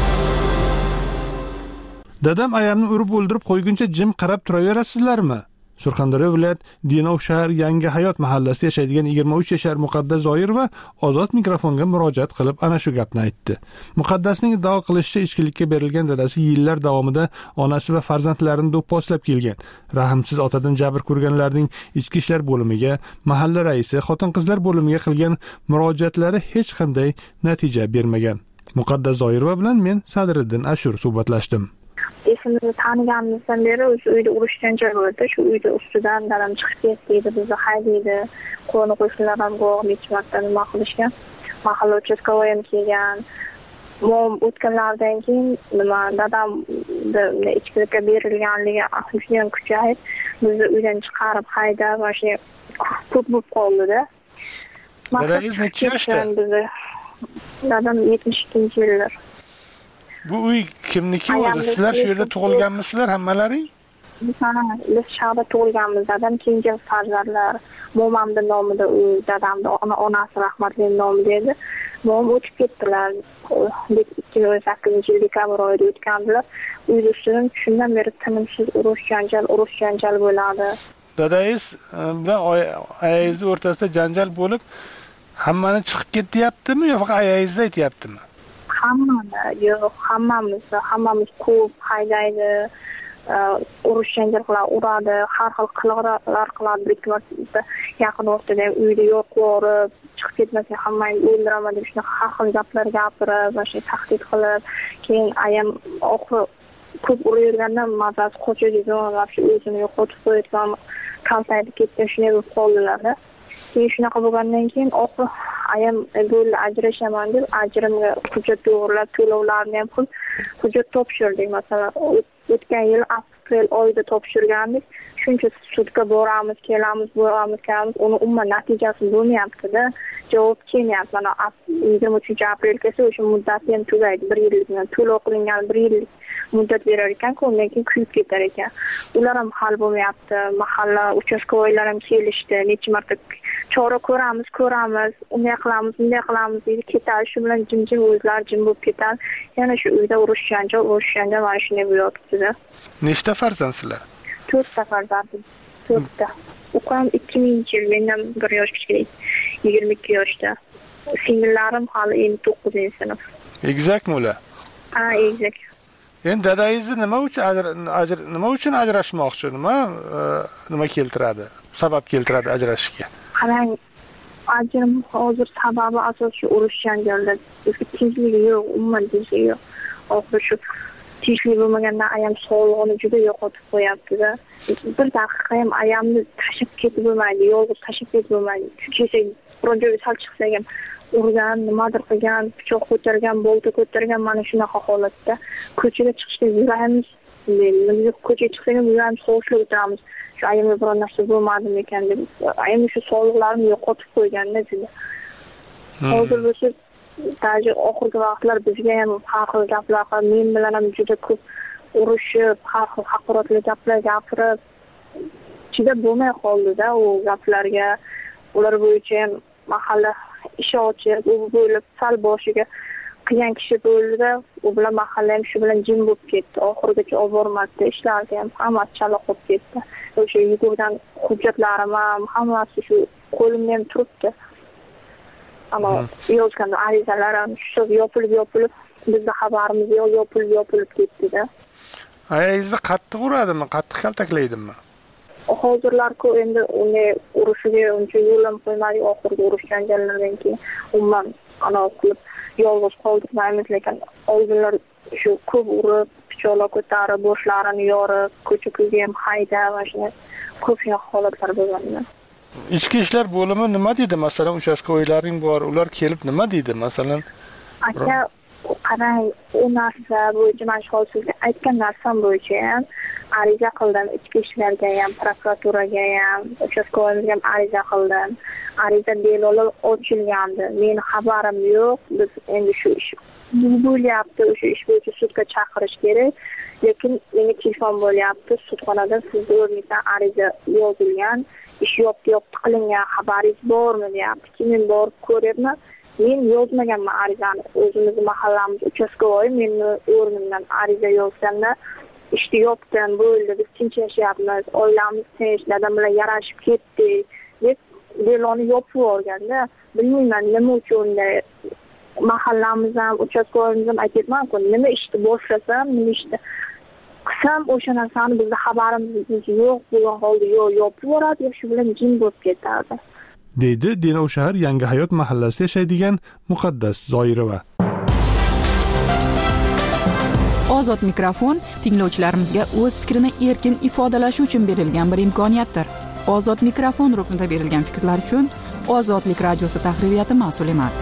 Dadam ayamni urib o'ldirib qo'yguncha jim qarab turaverasizlarmi? Surxondaryo viloyat Denov shahar Yangi Hayot mahallasida yashaydigan 23 yashar Muqaddas Zoirova ozod mikrofonga murojaat qilib ana shu gapni aytdi. Muqaddasning iddao qilishicha ichkilikka berilgan dadasi yillar davomida onasi va farzandlarini do'pposlab kelgan. Rahmsiz otadan jabr ko'rganlarning ichki ishlar bo'limiga, mahalla raisi, xotin-qizlar bo'limiga qilgan murojaatlari hech qanday natija bermagan. Muqaddas Zoirova bilan men Sadriddin Ashur suhbatlashdim. Esimizde tanıganımızdan beri şu uyda urush janjal bo'ldi. Shu uyda ustidan dadam chiqib ketdi, bizni haydaydi. Qo'ni qo'shnilar ham necha marta nima qilishgan. Mahalla uchastkovoyim kelgan. Mom o'tganlardan keyin dadamni ichkilikka berilganligi judayam kuchayib, bizni uydan chiqarib haydab, mana ko'p bo'lib qoldi-da. Dadangiz necha yoshda? Dadam 72-yillar. Bu uy kimniki o'zi? Sizlar shu yerda tug'ilganmisizlar hammalaring? Biz shaharda tug'ilganmiz. Dadam kenja farzandlar. Momamning nomida uy, dadamning onasi rahmatlining nomida edi. Mom o'tib ketdilar. 2018 yil dekabr oyida o'tgandilar. Uyda ustidan shundan beri tinimsiz urush janjal bo'ladi. Dadangiz bilan ayingiz o'rtasida janjal bo'lib, hammani chiqib ketyaptimi yo faqat ayingizni aytyaptimi? Hammamiz ko'p haydaydi, urush janjal qiladi, uradi, har xil qiliqlar qiladi. Bir marta yaqin o'rtada uyda yo'q qo'rib, chiqib ketmasa hammangizni o'ldiraman deb shunaqa har xil gaplar gapirib, mana tahdid qilib, keyin ayam oxiri ko'p uravergandan mazasi qochadi, o'zini yo'qotib qo'ygan, kaltayib ketgan, shunday bo'lib qoldilar-da. Keyin shunaqa bo'lgandan keyin oxiri ayam bo'ldi ajrashaman deb ajrimga hujjat to'g'rilab, to'lovlarni ham qilib hujjat topshirdik. Masalan, o'tgan yil aprel oyida topshirgandik. Shuncha sudga boramiz, kelamiz, uni umuman natijasi bo'lmayapti-da. Javob kelmayapti. Mana 23 aprel kelsa o'sha muddati ham tugaydi. 1 yillik to'lov qilingan 1 yillik muddat berar ekan-ku, undan keyin kuyib ketar ekan. Ular ham hal bo'lmayapti. Mahalla uchastkovoylar ham kelishdi. Necha marta chora ko'ramiz, unday qilamiz deydi, ketadi. Shu bilan jim o'zlari jim bo'lib ketadi. Yana shu uyda urush janjal mana shunday bo'lyapti-da. Nechta farzandsizlar? 4 ta farzandim. 4 ta. Ukam 2000-yil, mendan 1 yosh kichik, 22 yoshda. Singillarim hali 9-sinf. Egizakmi ular? Ha, egizak. Endi dadangizni nima uchun ajrashmoqchi? Nima keltiradi? Sabab keltiradi ajrashishga? Qarang, ajrim hozir sababi asosiy urush janjalda. Tinchlik yo'q, umuman tinchlik yo'q. Oxiri shu tinchlik bo'lmagandan ayam sog'lig'ini juda yo'qotib qo'yapti-da. Bir daqiqa ham ayamni tashib ketib bo'lmaydi, yolg'iz tashib ketib bo'lmaydi. Kesak biron joyga sal chiqsak ham urgan, nimadir qilgan, pichoq ko'targan, bolta ko'targan, mana shunaqa holatda ko'chaga chiqishga yuramiz. Biz ko'chaga chiqsak ham yuramiz, sovuqlab o'tiramiz. Shu ayamga biron narsa bo'lmadimi ekan deb. Ayam shu sog'liqlarini yo'qotib qo'yganda juda. Hozir bo'lsa Даже oxirgi vaqtlar bizga ham har xil gaplar qilib, men bilan ham juda ko'p urushib, har xil haqoratli gaplar gapirib, chidab bo'lmay qoldi-da u gaplarga. Ular bo'yicha ham mahalla ish ochib, u bo'lib sal boshiga qilgan kishi bo'ldi-da, u bilan mahalla ham shu bilan jim bo'lib ketdi. Oxirigacha olib bormadi, ishlarga ham hammasi chala qolib ketdi. O'sha yugurgan hujjatlarim ham hammasi shu qo'limda ham turibdi. Ama yozgan arizalar ham shu yopilib bizda xabarimiz yo'q, yopilib ketdi-da. Ayingizni qattiq uradimi, qattiq kaltaklaydimi? Hozirlar-ku endi uni urushiga uncha yo'lam qo'ymadik, oxirgi urush janjallardan keyin umuman qilib yolg'iz qoldirmaymiz, lekin oldinlar shu ko'p urib, pichoqlar ko'tarib, boshlarini yorib, ko'cha-ko'yga ham haydab, mana ko'p shunaqa holatlar bo'lgan. Ichki ishlar bo'limi nima deydi? Masalan, uchastkovoylaring bor, ular kelib nima deydi? Masalan, aka, qarang, u narsa bo'yicha men sizga aytgan narsam bo'yicha ham ariza qildim, ichki ishlarga ham, prokuraturaga ham, uchastkovoylarga ham ariza qildim. Ariza delol ochilgandi. Meni xabarim yo'q. Biz endi shu ish bo'lyapti, o'sha ish bo'yicha sudga chaqirish kerak. Lekin menga telefon bo'lyapti, sudxonadan sizga o'rnikdan ariza yozilgan, ish yopti qilingan, xabaringiz bormi deyapti. Men borib ko'ryapman. Men yozmaganman arizani. O'zimiz mahallamiz uchastkovoy meni o'rnimdan ariza yozganda ishni yopdim, bo'ldi, biz tinch yashayapmiz, oilamiz tinch, dadam bilan yarashib ketdik deb deloni yopib yuborganda, bilmayman nima uchun unday. Mahallamiz ham, uchastkoyimiz ham aytyapman-ku, nima ishni boshlasam, nima ishni qilsam o'sha narsani bizda xabarimiz yo'q bo'lgan holda yopib yuboradi, shu bilan jim bo'lib ketadi. deydi Denov shahar Yangi hayot mahallasida yashaydigan Muqaddas Zoirova. Ozod mikrofon tinglovchilarimizga o'z fikrini erkin ifodalashi uchun berilgan bir imkoniyatdir. Ozod mikrofon ruknida berilgan fikrlar uchun Ozodlik radiosi tahririyati mas'ul emas.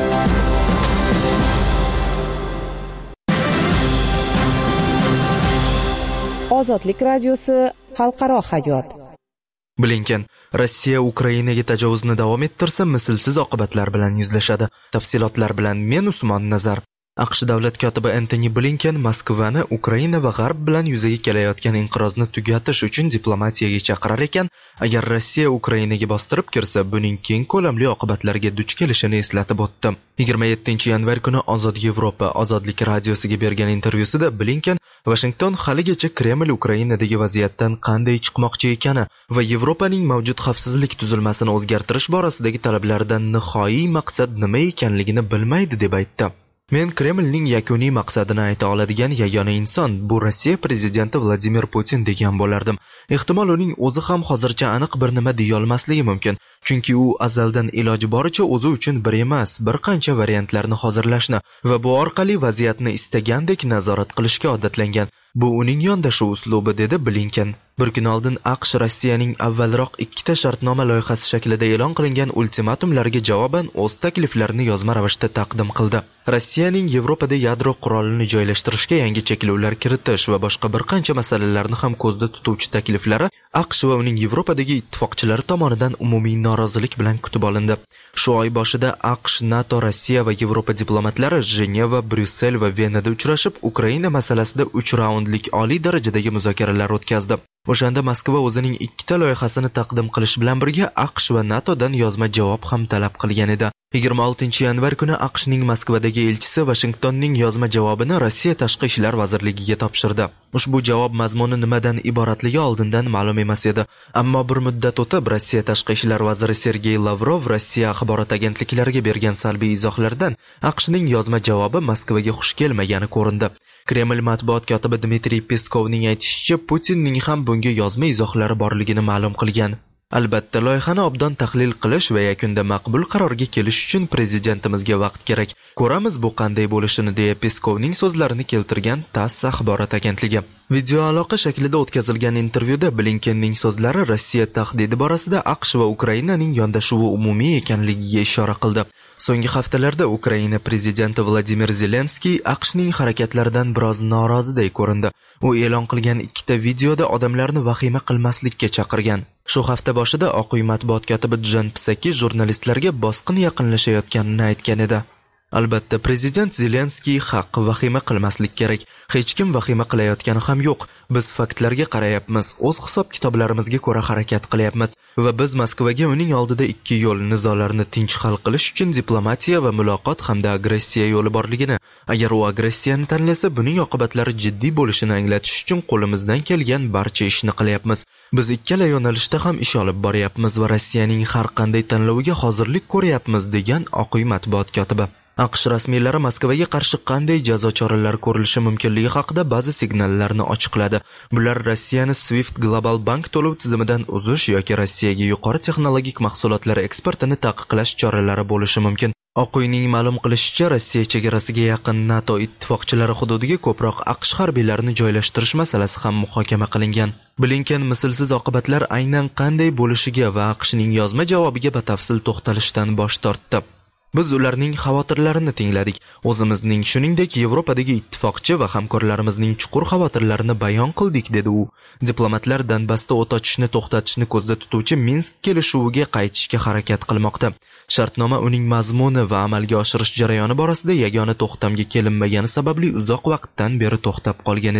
Ozodlik radiosi xalqaro hayot. Blinken Rossiya Ukrainaga tajovuzni davom ettirsa, mislsiz oqibatlar bilan yuzlashadi. Tafsilotlar bilan men Usmon Nazar. AQSh davlat kotibi Antony Blinken Moskvani Ukraina va G'arb bilan yuzaga kelayotgan inqirozni tugatish uchun diplomatiyaga chaqirar ekan, agar Rossiya Ukrainaga bostirib kirsa, buning keng ko'lamli oqibatlariga duch kelishini eslatib o'tdi. 27-yanvar kuni Ozod Yevropa Ozodlik radiosiga bergan intervyusida Blinken Washington haligacha Kreml Ukrainadagi vaziyatdan qanday chiqmoqchi ekani va Yevropaning mavjud xavfsizlik tuzilmasini o'zgartirish borasidagi talablaridan nihoyiy maqsad nima ekanligini bilmaydi deb aytdi. Men Kremlning yakuniy maqsadini ayta oladigan yagona inson bu Rossiya prezidenti Vladimir Putin degan bo'lardim. Ehtimol uning o'zi ham hozircha aniq bir nima deya olmasligi mumkin, chunki u azaldan iloji boricha o'zi uchun bir emas, bir qancha variantlarni hozirlashni va bu orqali vaziyatni istagandek nazorat qilishga odatlangan. Bu uning yondashuv uslubi, dedi Blinken. Bir kun oldin AQSh Rossiyaning avvalroq 2 shartnoma loyihasi shaklida e'lon qilingan ultimatumlarga javoban o'z takliflarini yozma ravishda taqdim qildi. Rossiyaning Yevropada yadro qurolini joylashtirishga yangi cheklovlar kiritish va boshqa bir qancha masalalarni ham ko'zda tutuvchi takliflari AQSh va uning Yevropadagi ittifoqchilari tomonidan umumiy norozilik bilan kutib olindi. Shu oy boshida AQSh, NATO, Rossiya va Yevropa diplomatlari Jeneva, Bryussel va Venada uchrashib, Ukraina masalasida 3 raundlik oliy darajadagi muzokaralar o'tkazdi. O'shanda Moskva o'zining 2 loyihasini taqdim qilish bilan birga AQSh va NATOdan yozma javob ham talab qilgan edi. 26-yanvar kuni AQShning Moskvadagi elchisi Washingtonning yozma javobini Rossiya Tashqi ishlar vazirligiga topshirdi. Ushbu javob mazmuni nimadan iboratligi oldindan ma'lum emas edi. Ammo bir muddat o'tib Rossiya Tashqi ishlar vaziri Sergey Lavrov Rossiya axborot agentliklariga bergan salbiy izohlardan AQShning yozma javobi Moskvaga xush kelmagani ko'rindi. Kreml matbuot kotibi Dmitriy Peskovning aytishicha, Putinning ham bunga yozma izohlari borligini ma'lum qilgan. Albatta, loyihani obdon tahlil qilish va yakunda maqbul qarorga kelish uchun prezidentimizga vaqt kerak. Ko'ramiz bu qanday bo'lishini, deya Peskovning so'zlarini keltirgan TASS axborot agentligi. Video aloqa shaklida o'tkazilgan intervyuda Blinkenning so'zlari Rossiya tahdidi borasida AQSh va Ukrainaning yondashuvi umumiy ekanligiga ishora qildi. So'nggi haftalarda Ukraina prezidenti Vladimir Zelenskiy AQShning harakatlaridan biroz noroziday ko'rindi. U e'lon qilgan 2 videoda odamlarni vahima qilmaslikka chaqirgan. Shu hafta boshida Oq uy matbuot kotibi Jan Psaki jurnalistlarga bosqin yaqinlashayotganini aytgan edi. Albatta, prezident Zelenskiy haq, vahima qilmaslik kerak. Hech kim vahima qilayotgani ham yo'q. Biz faktlarga qarayapmiz, o'z hisob-kitoblarimizga ko'ra harakat qilyapmiz va biz Moskvaga uning oldida 2 yo'l nizolarni tinch hal qilish uchun diplomatiya va muloqot hamda agressiya yo'li borligini, agar u agressiyani tanlasa, buning oqibatlari jiddiy bo'lishini anglatish uchun qo'limizdan kelgan barcha ishni qilyapmiz. Biz ikkala yo'nalishda ham ish olib boryapmiz va Rossiyaning har qanday tanloviga hozirlik ko'ryapmiz, degan Oq uy matbuot kotibi. AQSh rasmiylari Moskvaga qarshi qanday jazo choralari ko'rilishi mumkinligi haqida ba'zi signallarni ochiqladi. Bular Rossiyani Swift Global Bank to'lov tizimidan uzish yoki Rossiyaga yuqori texnologik mahsulotlar eksportini taqiqlash choralari bo'lishi mumkin. Oq uyning ma'lum qilishicha, Rossiya chegarasiga yaqin NATO ittifoqchilari hududiga ko'proq AQSh harbiylarini joylashtirish masalasi ham muhokama qilingan. Blinken mislsiz oqibatlar aynan qanday bo'lishiga va AQShning yozma javobiga batafsil to'xtalishdan bosh tortdi. Biz ularning xavotirlarini tingladik. O'zimizning, shuningdek Yevropadagi ittifoqchi va hamkorlarimizning chuqur xavotirlarini bayon qildik, dedi u. Diplomatlar Donbassda o't ochishni to'xtatishni ko'zda tutuvchi Minsk kelishuviga qaytishga harakat qilmoqda. Shartnoma uning mazmuni va amalga oshirish jarayoni borasida yagona to'xtamga kelinmagani sababli uzoq vaqtdan beri to'xtab qolgan edi.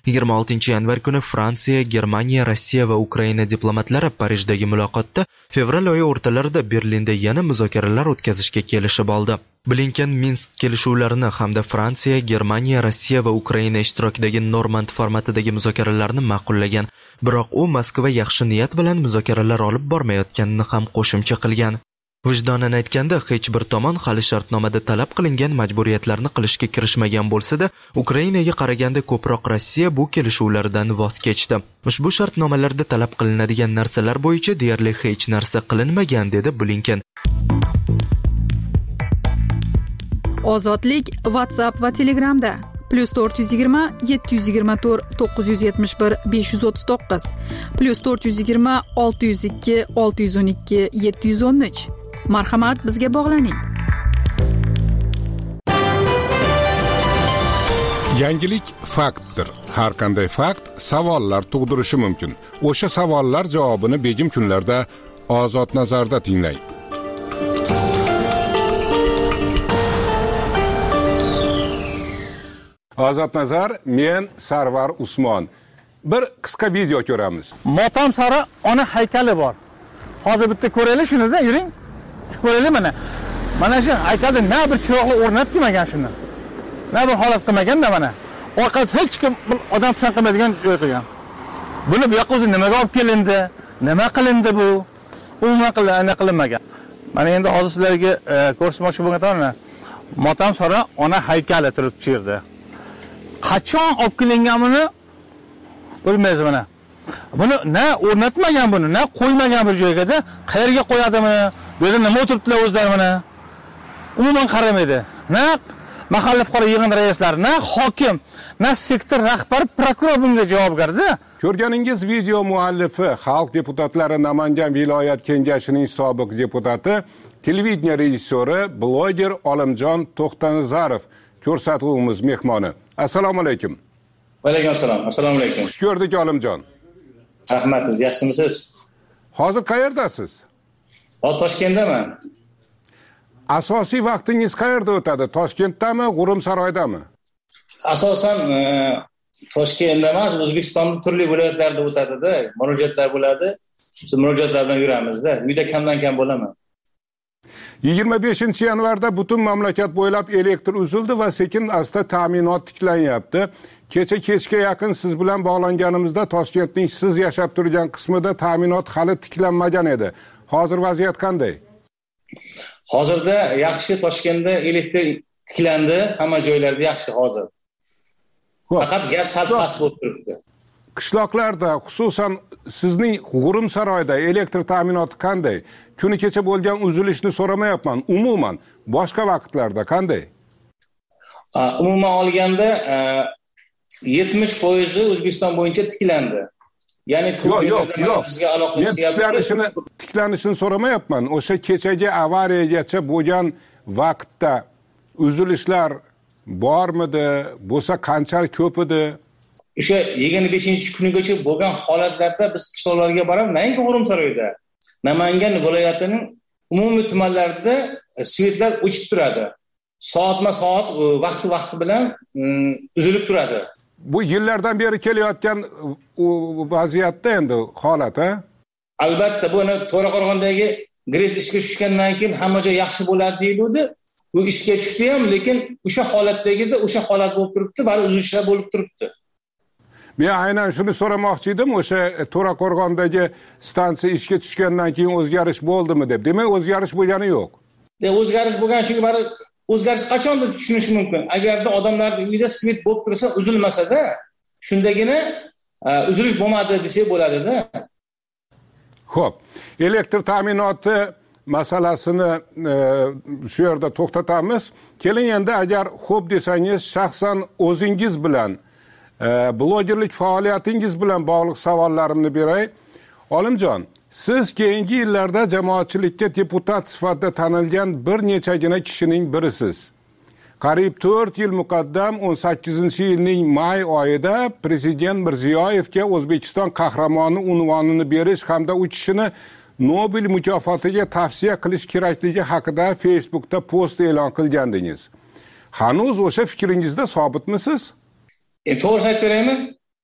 26 kuni Fransiya, Germaniya, Rossiya va Ukraina diplomatlari Parijdagi muloqotda fevral oyi o'rtalarida Berlinda yana muzokaralar o'tkazishga kelishib oldi. Blinken Minsk kelishuvlarini hamda Fransiya, Germaniya, Rossiya va Ukraina ishtirokidagi Normand formatidagi muzokaralarni ma'qullagan, biroq u Moskva yaxshi niyat bilan muzokaralar olib bormayotganini ham qo'shimcha qilgan. Vijdonan aytganda, hech bir tomon hali shartnomada talab qilingan majburiyatlarni qilishga kirishmagan bo'lsa-da, Ukrainaga qaraganda ko'proq Rossiya bu kelishuvlardan voz kechdi. Ushbu shartnomalarda talab qilinadigan narsalar bo'yicha deyarli hech narsa qilinmagan, dedi Blinken. Ozodlik WhatsApp va Telegramda +420 724 971 539 +420 602 612 713. Marhamat, bizga bog'laning. Yangilik faktdir. Har qanday fakt savollar tug'dirishi mumkin. O'sha savollar javobini begim kunlarda Ozod nazarda tinglang. Ozod nazar, men Sarvar Usmon. Bir qisqa video ko'ramiz. Motam sari ona haykali bor. Hozir bitta ko'raylik shuni-da, yuring. Ko'raylik mana. Mana shu haykalda na bir chiroqli o'rnatmagan shuni. Na bir holat qilmagan-da mana. Orqada hech kim odam pisand qilmaydigan joy qilgan. Buni bu yoqqa o'zi nimaga olib kelindi? Nima qilindi bu? Umuman qilinmagan. Mana endi hozir sizlarga ko'rsatmoqchi bo'lgan motam sari ona haykali turibdi shu yerda. Qachon olib kelinganini bilmaysiz mana. Buni na o'rnatmagan buni, na qo'ymagan bir joyga-da, qayerga qo'yadimi? Bu yerda nima o'tiribdilar o'zlari mana? Umuman qaramaydi. Na mahalla fuqaro yig'in raislari, na hokim, na sektor rahbari, prokuror bunga javobgar-da. Ko'rganingiz video muallifi, xalq deputatlari Namangan viloyat kengashining sobiq deputati, televideniya rejissyori, bloger Olimjon To'xtanazarov ko'rsatuvimiz mehmoni. Assalomu alaykum. Va alaykum assalom. Assalomu alaykum. Xush ko'rdik Olimjon. Rahmat, yaxshimisiz? Hozir qayerdasiz? Hozir Toshkentdaman. Asosiy vaqtingiz qayerda o'tadi? Toshkentdami, G'urumsaroydami? Asosan Toshkentda emas, O'zbekistonning turli viloyatlarida o'tadi-da, murojaatlar bo'ladi. Shu murojaatlar bilan yuramizda. Uyda kamdan-kam bo'laman. 25 yanvarda butun mamlakat bo'ylab elektr uzildi va sekin asta ta'minot tiklanyapti. Kechga yaqin siz bilan bog'langanimizda Toshkentning siz yashab turgan qismida ta'minot hali tiklanmagan edi. Hozir vaziyat qanday? Hozirda yaxshi, Toshkentda elektr tiklandi, hamma joylarda yaxshi hozir. Faqat gaz sal past bo'lib turibdi. Qishloqlarda, xususan sizning G'urumsaroyda elektr ta'minoti qanday? Kuni kecha bo'lgan uzilishni so'ramayapman. Umuman boshqa vaqtlarda qanday? Umuman olganda 70% O'zbekiston bo'yicha tiklandi. Ya'ni ko'p bizga aloqalashgan tiklanishini so'ramayapman. O'sha kechagi avariyagacha bo'lgan vaqtda uzilishlar bormidi? Bo'lsa qanchalik ko'p edi? O'sha 25-kunigacha bo'lgan holatlarda biz qishloqlarga borib, menga G'urumsaroyda, Namangan viloyatining umumiy tumanlarida svetlar o'chib turadi. Soatma-soat, vaqti bilan uzilib turadi. Bu yillardan beri kelayotgan vaziyatda endi holat, ha? Albatta, buni To'raqo'rg'ondagi GRES ishga tushgandan keyin hamma joy yaxshi bo'ladi deyildi. Bu ishga tushdi ham, lekin o'sha holatdagida o'sha holat bo'lib turibdi, bari uzilishlar bo'lib turibdi. Men aynan shuni so'ramoqchi edim, o'sha To'raqo'rg'ondagi stansiya ishga tushgandan keyin o'zgarish bo'ldimi deb. Demak, o'zgarish bo'lgani yo'q. O'zgarish bo'lgan, chunki bari o'zgarish qachon deb tushunish mumkin. Agarda odamlarning uyida svet bo'lib tursa, uzilmasa-da, shundagina uzilish bo'lmadi desa bo'ladi-da. Xo'p, elektr ta'minoti masalasini shu yerda to'xtatamiz. Keling endi agar xo'p desangiz, shaxsan o'zingiz bilan blogerlik faoliyatingiz bilan bog'liq savollarimni beray. Olimjon, siz keyingi yillarda jamoatchilikka deputat sifatida tanilgan bir nechagina kishining birisiz. Qariyb 4 yil muqaddam 18-yilning may oyida Prezident Mirziyoyevga O'zbekiston qahramoni unvonini berish hamda u kishini Nobel mukofotiga tavsiya qilish kerakligi haqida Facebookda post e'lon qilgandingiz. Hanuz o'sha fikringizda sobitmisiz? To'g'risini aytaymi?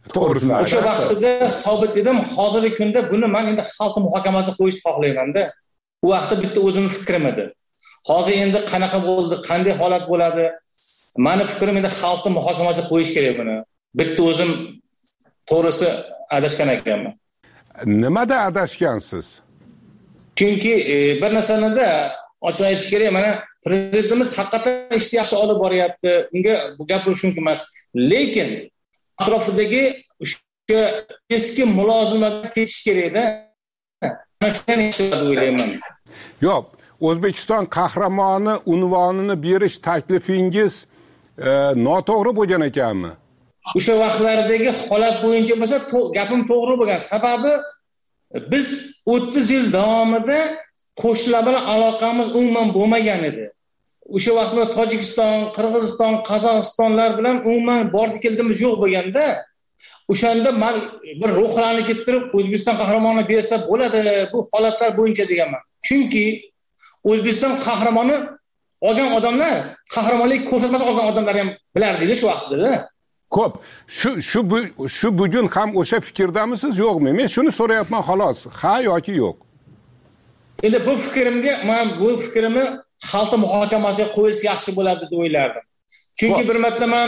to'g'risini o'sha vaqtida sobit edim. Hozirgi kunda buni men endi xalqni muhokamasiga qo'yishni xohlayman-da. U vaqtda bitta o'zimning fikrim edi. Hozir endi qanaqa bo'ldi, qanday holat bo'ladi? Meni fikrim endi xalqni muhokamasiga qo'yish kerak buni. Bitta o'zim to'g'risi adashgan ekanman. Nimada adashgansiz? Chunki bir narsanida ochiq aytish kerak, mana prezidentimiz haqiqatan ishni yaxshi olib boryapti. Unga bu gapirish mumkin emas. Lekin atrofidagi o'sha eski mulozimlarga ketish kerak-da. Mana shuni yaxshi o'ylayman. Yo'q, O'zbekiston qahramoni unvonini berish taklifingiz noto'g'ri bo'lgan ekanmi? O'sha vaqtlardagi holat bo'yicha bo'lsa, gapim to'g'ri bo'lgan. Sababi biz 30 yil davomida qo'shnilar bilan aloqamiz umuman bo'lmagan edi. O'sha vaqtda Tojikiston, Qirg'iziston, Qozog'istonlar bilan umuman bordi-keldimiz yo'q bo'lganda, o'shanda men bir ruhlanib kettirib O'zbekiston qahramonini bersa bo'ladi bu holatlar bo'yicha deganman. Chunki O'zbekiston qahramoni olgan odamlar, qahramonlik ko'rsatmasi olgan odamlar ham bilardi shu vaqtda. Ko'p. Shu bugun ham o'sha fikrdamisiz, yo'qmi? Men shuni so'rayapman xolos. Ha yoki yo'q? Endi bu fikrimga, men bu fikrimni xalq muhokamasiga qo'yilsa yaxshi bo'ladi deb o'ylardim. Chunki bir marta men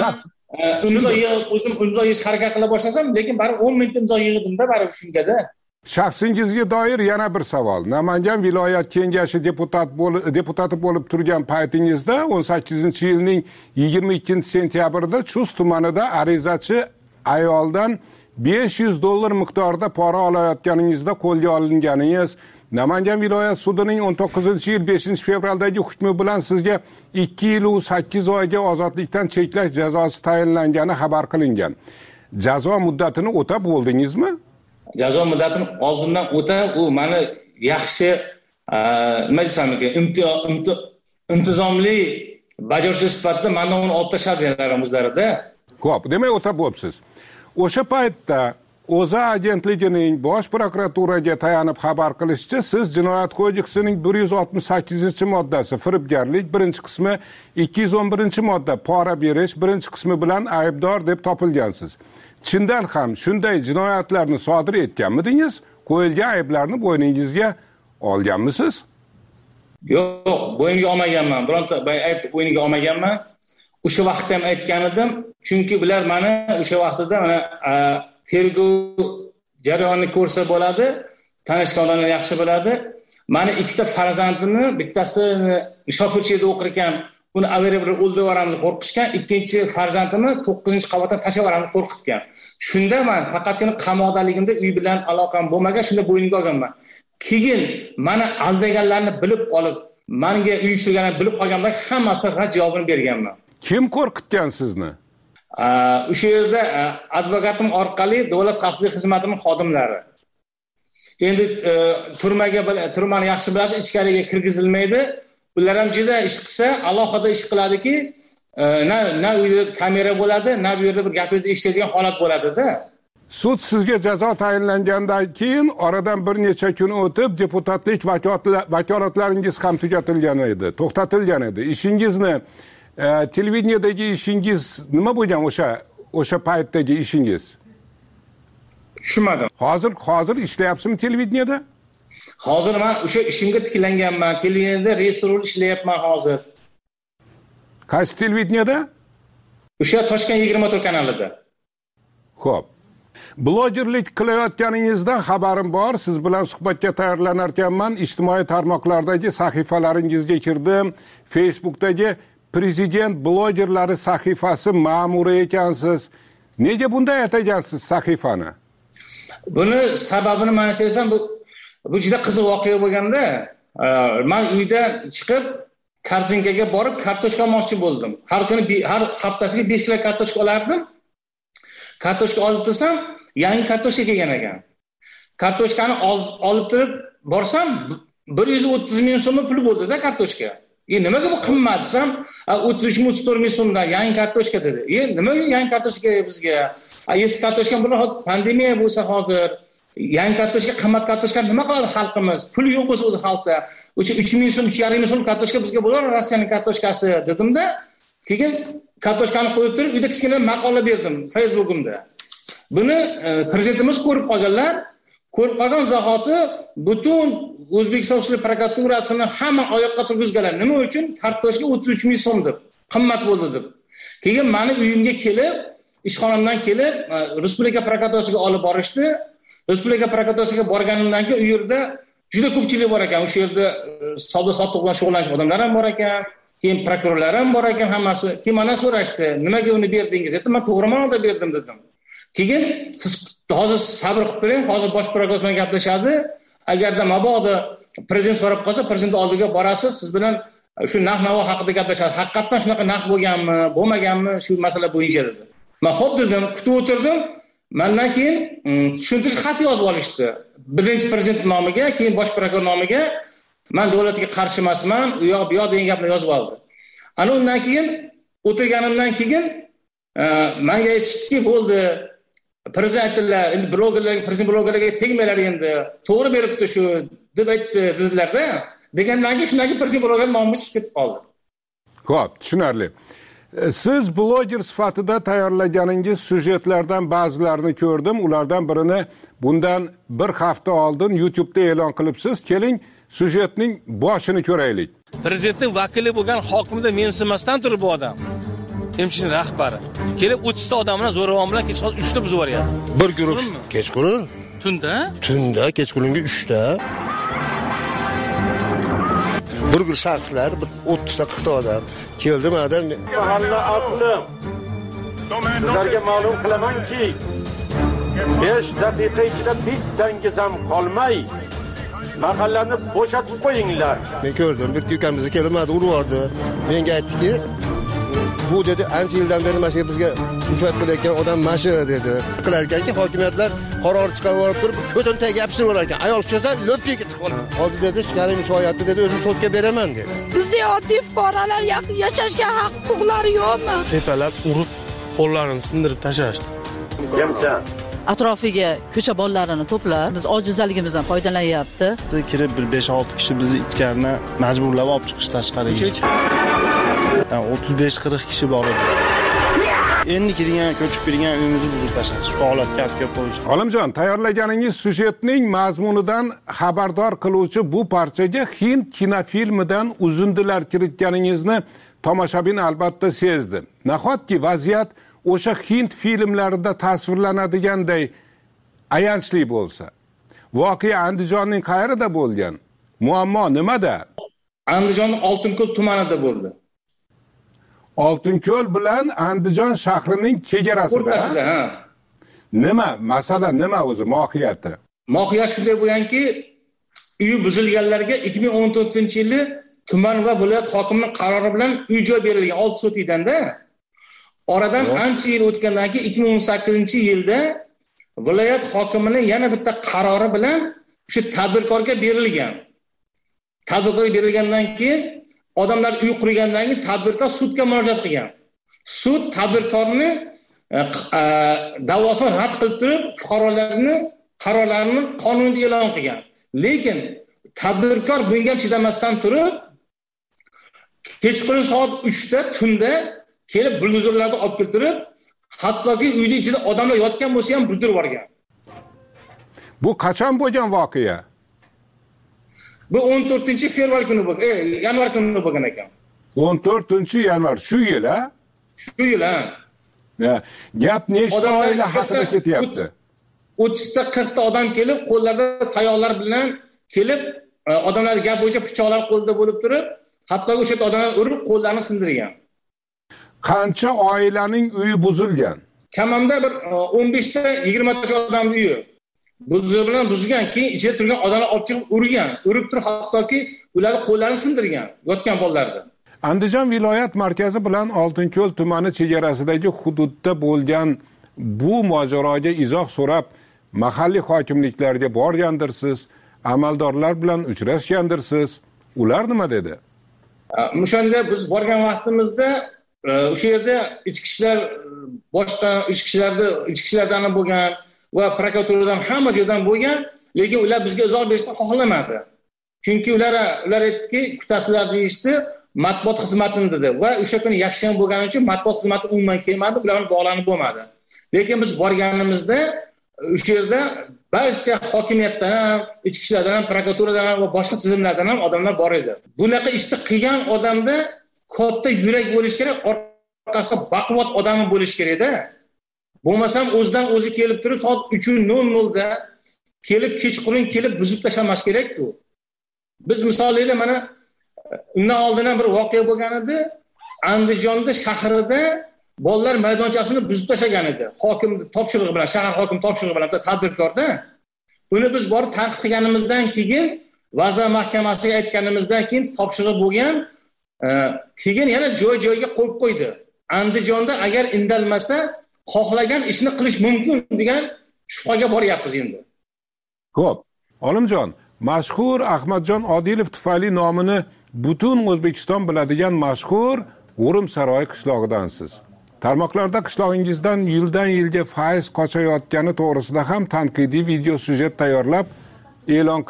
o'zim imzo yig'ish harakat qila boshlasam, lekin baribir 10 ming imzo yig'dimda baribir shunga-da. Shaxsingizga doir yana bir savol. Namangan viloyat kengashi deputati bo'lib turgan paytingizda 18-yilning 22-sentyabrida Chust tumanida arizachi ayoldan $500 miqdorida pora olayotganingizda qo'lga olinganingiz, Namangan viloyat sudining 19-yil 5-fevraldagi hukmi bilan sizga 2 yil 8 oyga ozodlikdan cheklash jazosi tayinlangani xabar qilingan. Jazo muddatini o'tab bo'ldingizmi? Jazo muddatini oldindan o'tab, u meni yaxshi nima desam ekan, intizomli bajaruvchi sifatida mendan uni olib tashladilar o'zlarida. Xo'p, demak o'tab bo'libsiz. O'sha paytda O'zA agentligining bosh prokuraturaga tayanib xabar qilishicha, siz Jinoyat kodeksining 168-moddasi firibgarlik birinchi qismi, 211-modda pora berish birinchi qismi bilan aybdor deb topilgansiz. Chindan ham shunday jinoyatlarni sodir etganmidingiz? Qo'yilgan ayblarni bo'yningizga olganmisiz? Yo'q, bo'ynimga olmaganman. Bironta ayb bo'yniga olmaganman. O'sha vaqtda ham aytgan edim, chunki bular meni o'sha vaqtida mana tergov jarayonini ko'rsa bo'ladi, tanishganlarni yaxshi biladi. Meni ikkita farzandimni, bittasini shofirchilikda o'qir ekan, uni averib o'ldirib yuboramiz qo'rqishgan, ikkinchi farzandimni 9-qavatdan tashlab yuboramiz qo'rqitgan. Shunda men faqatgina qamoqdaligimda uy bilan aloqam bo'lmagan, shunda bo'ynimga olganman. Keyin meni aldaganlarni bilib olib, menga uyushtirganlarni bilib qolganlar hammasiga rad javobini berganman. Kim qo'rqitgan sizni? O'sha yerda advokatim orqali davlat xavfsizlik xizmatining xodimlari. Endi turmani yaxshi biladi, ichkariga kirgizilmaydi. Ular ham juda ish qilsa, alohida ish qiladiki, na uyda kamera bo'ladi, na bu yerda bir gapingizni eshitadigan holat bo'ladi-da. Sud sizga jazo tayinlangandan keyin oradan bir necha kun o'tib deputatlik vakolatlaringiz ham tugatilgan edi, to'xtatilgan edi. Ishingizni televideniyadagi ishingiz nima bo'lgan o'sha paytdagi ishingiz? Tushunmadim. Hozir ishlayapsizmi televideniyada? Hozir men o'sha ishimga tiklanganman. Televideniyada rejissor ishlayapman hozir. Qaysi televideniyada? O'sha Toshkent 24 kanalida. Xo'p. Blogerlik qilayotganingizdan xabarim bor. Siz bilan suhbatga tayyorlanar ekanman. Ijtimoiy tarmoqlardagi sahifalaringizga kirdim. Facebookdagi Prezident blogerlari sahifasi ma'muri ekansiz. Nega bunday atagansiz sahifani? Buni sababini men aytsam, bu juda qiziq voqea bo'lganda, men uydan chiqib korzinkaga borib kartoshka olmoqchi bo'ldim. Har haftasiga 5 kilo kartoshka olardim. Kartoshka olib tursam, yangi kartoshka kelgan ekan. Kartoshkani olib turib borsam, 130 ming so'm pul bo'ldi-da kartoshka. Nimaga bu qimmat desam, 33-34 ming so'mdan yangi kartoshka dedi. Nimaga yangi kartoshka bizga? Eski kartoshka bilan pandemiya bo'lsa hozir yangi kartoshka, qimmat kartoshka nima qiladi xalqimiz? Pul yo'q bo'lsa o'zi xalqda. O'sha 3 ming so'm, 3,5 ming so'm kartoshka bizga bo'lar, Rossiyaning kartoshkasi dedimda. Keyin kartoshkani qo'yib turib, uyda kichkina maqola berdim Facebook'imda. Buni prezidentimiz ko'rib qolganlar. Ko'rib qolgan zahoti butun O'zbekiston Respublika prokuraturasini hamma oyoqqa turgizganlar. Nima uchun? Kartoshka 33 ming so'm deb, qimmat bo'ldi deb. Keyin meni uyimga kelib, ishxonamdan kelib, Respublika prokuraturasiga olib borishdi. Respublika prokuraturasiga borganimdan keyin u yerda juda ko'pchilik bor ekan. O'sha yerda savdo sotiq bilan shug'ullanuvchi odamlar ham bor ekan, keyin prokurorlar ham bor ekan hammasi. Keyin mana so'rashdi, nimaga uni berdingiz deb. Men to'g'ri ma'noda berdim dedim. Keyin siz hozir sabr qilib turing, hozir bosh prokuror bilan gaplashadi. Agarda mabodo prezident so'rab qolsa, prezident oldiga borasiz, siz bilan shu narx-navo haqida gaplashadi. Haqiqatan shunaqa narx bo'lganmi, bo'lmaganmi shu masala bo'yicha dedi. Men xo'p dedim, kutib o'tirdim. Mendan keyin tushuntirish xat yozib olishdi. Birinchi prezident nomiga, keyin bosh prokuror nomiga men davlatga qarshi emasman, u yoq bu yoq degan gapni yozib oldi. Ana undan keyin o'tirganimdan keyin menga aytishdiki, bo'ldi. Prezidentlar, endi blogerlarga, prezident blogerlarga tegmanglar endi. To'g'ri beribdi shu deb aytdi dedilar-da. Degandan keyin shundan keyin prezident bloger nomi chiqib ketib qoldi. Xo'p, tushunarli. Siz bloger sifatida tayyorlaganingiz syujetlardan ba'zilarini ko'rdim. Ulardan birini bundan bir hafta oldin YouTube'da e'lon qilibsiz. Keling, syujetning boshini ko'raylik. Prezidentning vakili bo'lgan hokimda mensimasdan turib bu odam. Emchin rahbari. Kelib 30 ta odam bilan zo'ravon bilan kechqurun 3 ta buzib yuboryapti. Bir guruh kechqurun? Tunda? Tunda kechqurunga 3 ta. Bir guruh shaxslar 30 ta 40 ta odam keldi madam. Mahalla ahli. Sizlarga ma'lum qilamanki, 5 daqiqa ichida bittangiz ham qolmay mahallani bo'shatib qo'yinglar. Men ko'rdim, bir ukamiz kelmadi, urvordi. Menga aytdiki, bu dedi ancha yildan beri mana bizga rishvat qilayotgan odam mashi dedi. Qilar ekanki, hokimiyatlar qaror chiqarib turib, ko'tin tagiga yopishtirar ekan. Ayol chiqsa lo'pcha ketib qoladi. Hozir dedi, shunday so'yatdi dedi, o'zim sudga beraman dedi. Bizda oddiy fuqarolar yashashga haq-huquqlari yo'qmi? Tepalab urib, qo'llarini sindirib tashlashdi. Atrofiga ko'cha bolalarini to'plab, biz ojizligimizdan foydalanyapti. Kirib bir 5-6 kishi bizni itlarni majburlab olib chiqish tashqariga. 35-40 kishi bor edi. Endi kirgan, ko'chib kirgan uyimizni buzib tashladi. Shu holatga olib kelib qo'yishdi. Olimjon, tayyorlaganingiz syujetning mazmunidan xabardor qiluvchi bu parchaga Hind kinofilmidan uzundilar kiritganingizni tomoshabin albatta sezdi. Nahotki vaziyat o'sha Hind filmlarida tasvirlanadiganday ayanchli bo'lsa, voqea Andijonning qayerida bo'lgan? Muammo nimada? Andijonning Oltinko'l tumanida bo'ldi. Oltinko'l bilan Andijon shahrining chegarasida. Ha. Nima? Masala nima o'zi mohiyati? Mohiyat shunday bo'lganki, uyi buzilganlarga 2014-yili tuman va viloyat hokimining qarori bilan uy-joy berilgan 6 sotikdan-da. Oradan ancha yil o'tgandan keyin 2018-yilda viloyat hokimining yana bitta qarori bilan shu tadbirkorga berilgan. Tadbirkorga berilgandan keyin odamlar uy qurgandan keyin tadbirkor sudga murojaat qilgan. Sud tadbirkorni da'vosini rad qilib turib, fuqarolarning qarorlarini qonunda e'lon qilgan. Lekin tadbirkor bunga chidamasdan turib, kechqurun soat 3 da tunda kelib buldozerlarni olib keltirib, hattoki uyning ichida odamlar yotgan bo'lsa ham buzdirib yuborgan. Bu qachon bo'lgan voqea? Bu 14-fevral kuni bo'lgan, yanvar kuni bo'lgan ekan. 14-yanvar shu yil, ha? Shu yil, ha. Gap nechta oila haqida ketyapti? 30 ta 40 ta odam kelib, qo'llarida tayoqlar bilan kelib, odamlar gap bo'yicha pichoqlar qo'lida bo'lib turib, hatto o'sha odamlar urib, qo'llarini sindirgan. Qancha oilaning uyi buzilgan? Kamanda bir 15 ta 20 ta odamning uyi. Buldozer bilan buzgan, keyin ichida turgan odamlar olib chiqib urgan, urib turib hattoki ular qo'llarini sindirgan, yotgan bolalarni. Andijon viloyat markazi bilan Oltinko'l tumani chegarasidagi hududda bo'lgan bu mojaroga izoh so'rab mahalliy hokimliklarga borgandirsiz, amaldorlar bilan uchrashgandirsiz. Ular nima dedi? O'shanda biz borgan vaqtimizda o'sha yerda ichki ishlar boshqa ichki ishlardan bo'lgan va prokuraturadan hamma joydan bo'lgan, lekin ular bizga izoh berishni xohlamadi. Chunki ular aytdiki, kutasizlar deyishdi, matbuot xizmatini dedi va o'sha kuni yakshanba bo'lgani uchun matbuot xizmati umuman kelmadi, ularning bog'lanib bo'lmadi. lekin biz borganimizda o'sha yerda barcha hokimiyatdan ham, ichki ishlardan ham, prokuraturadan ham va boshqa tizimlardan ham odamlar bor edi. Bunaqa ishni qilgan odamda katta yurak bo'lish kerak, orqasida baquvvat odami bo'lish kerak-da. Bo'lmasam o'zidan o'zi kelib turib soat 3:00 da kelib kechqurun kelib buzib tashlamas kerak-ku. Biz misollarda mana undan oldin ham bir voqea bo'lgan edi. Andijonda shahrida bolalar maydonchasini buzib tashlagan edi. Hokim topshirig'i bilan, shahar hokim topshirig'i bilan tadbirkorda. Buni biz borib tanqid qilganimizdan keyin, vazir mahkamasiga aytganimizdan keyin topshiriq bo'lgan, keyin yana joy-joyiga qo'yib qo'ydi. Andijonda agar indalmasa, xohlagan ishni qilish mumkin degan shubhaga boryapmiz endi. Xo'p, Olimjon, mashhur Ahmadjon Odilov tufayli nomini butun O'zbekiston biladigan mashhur G'urum saroyi qishlog'idansiz. Tarmoqlarda qishlog'ingizdan yildan-yilga faiz qochayotgani to'g'risida ham tanqidiy video syujet tayyorlab e'lon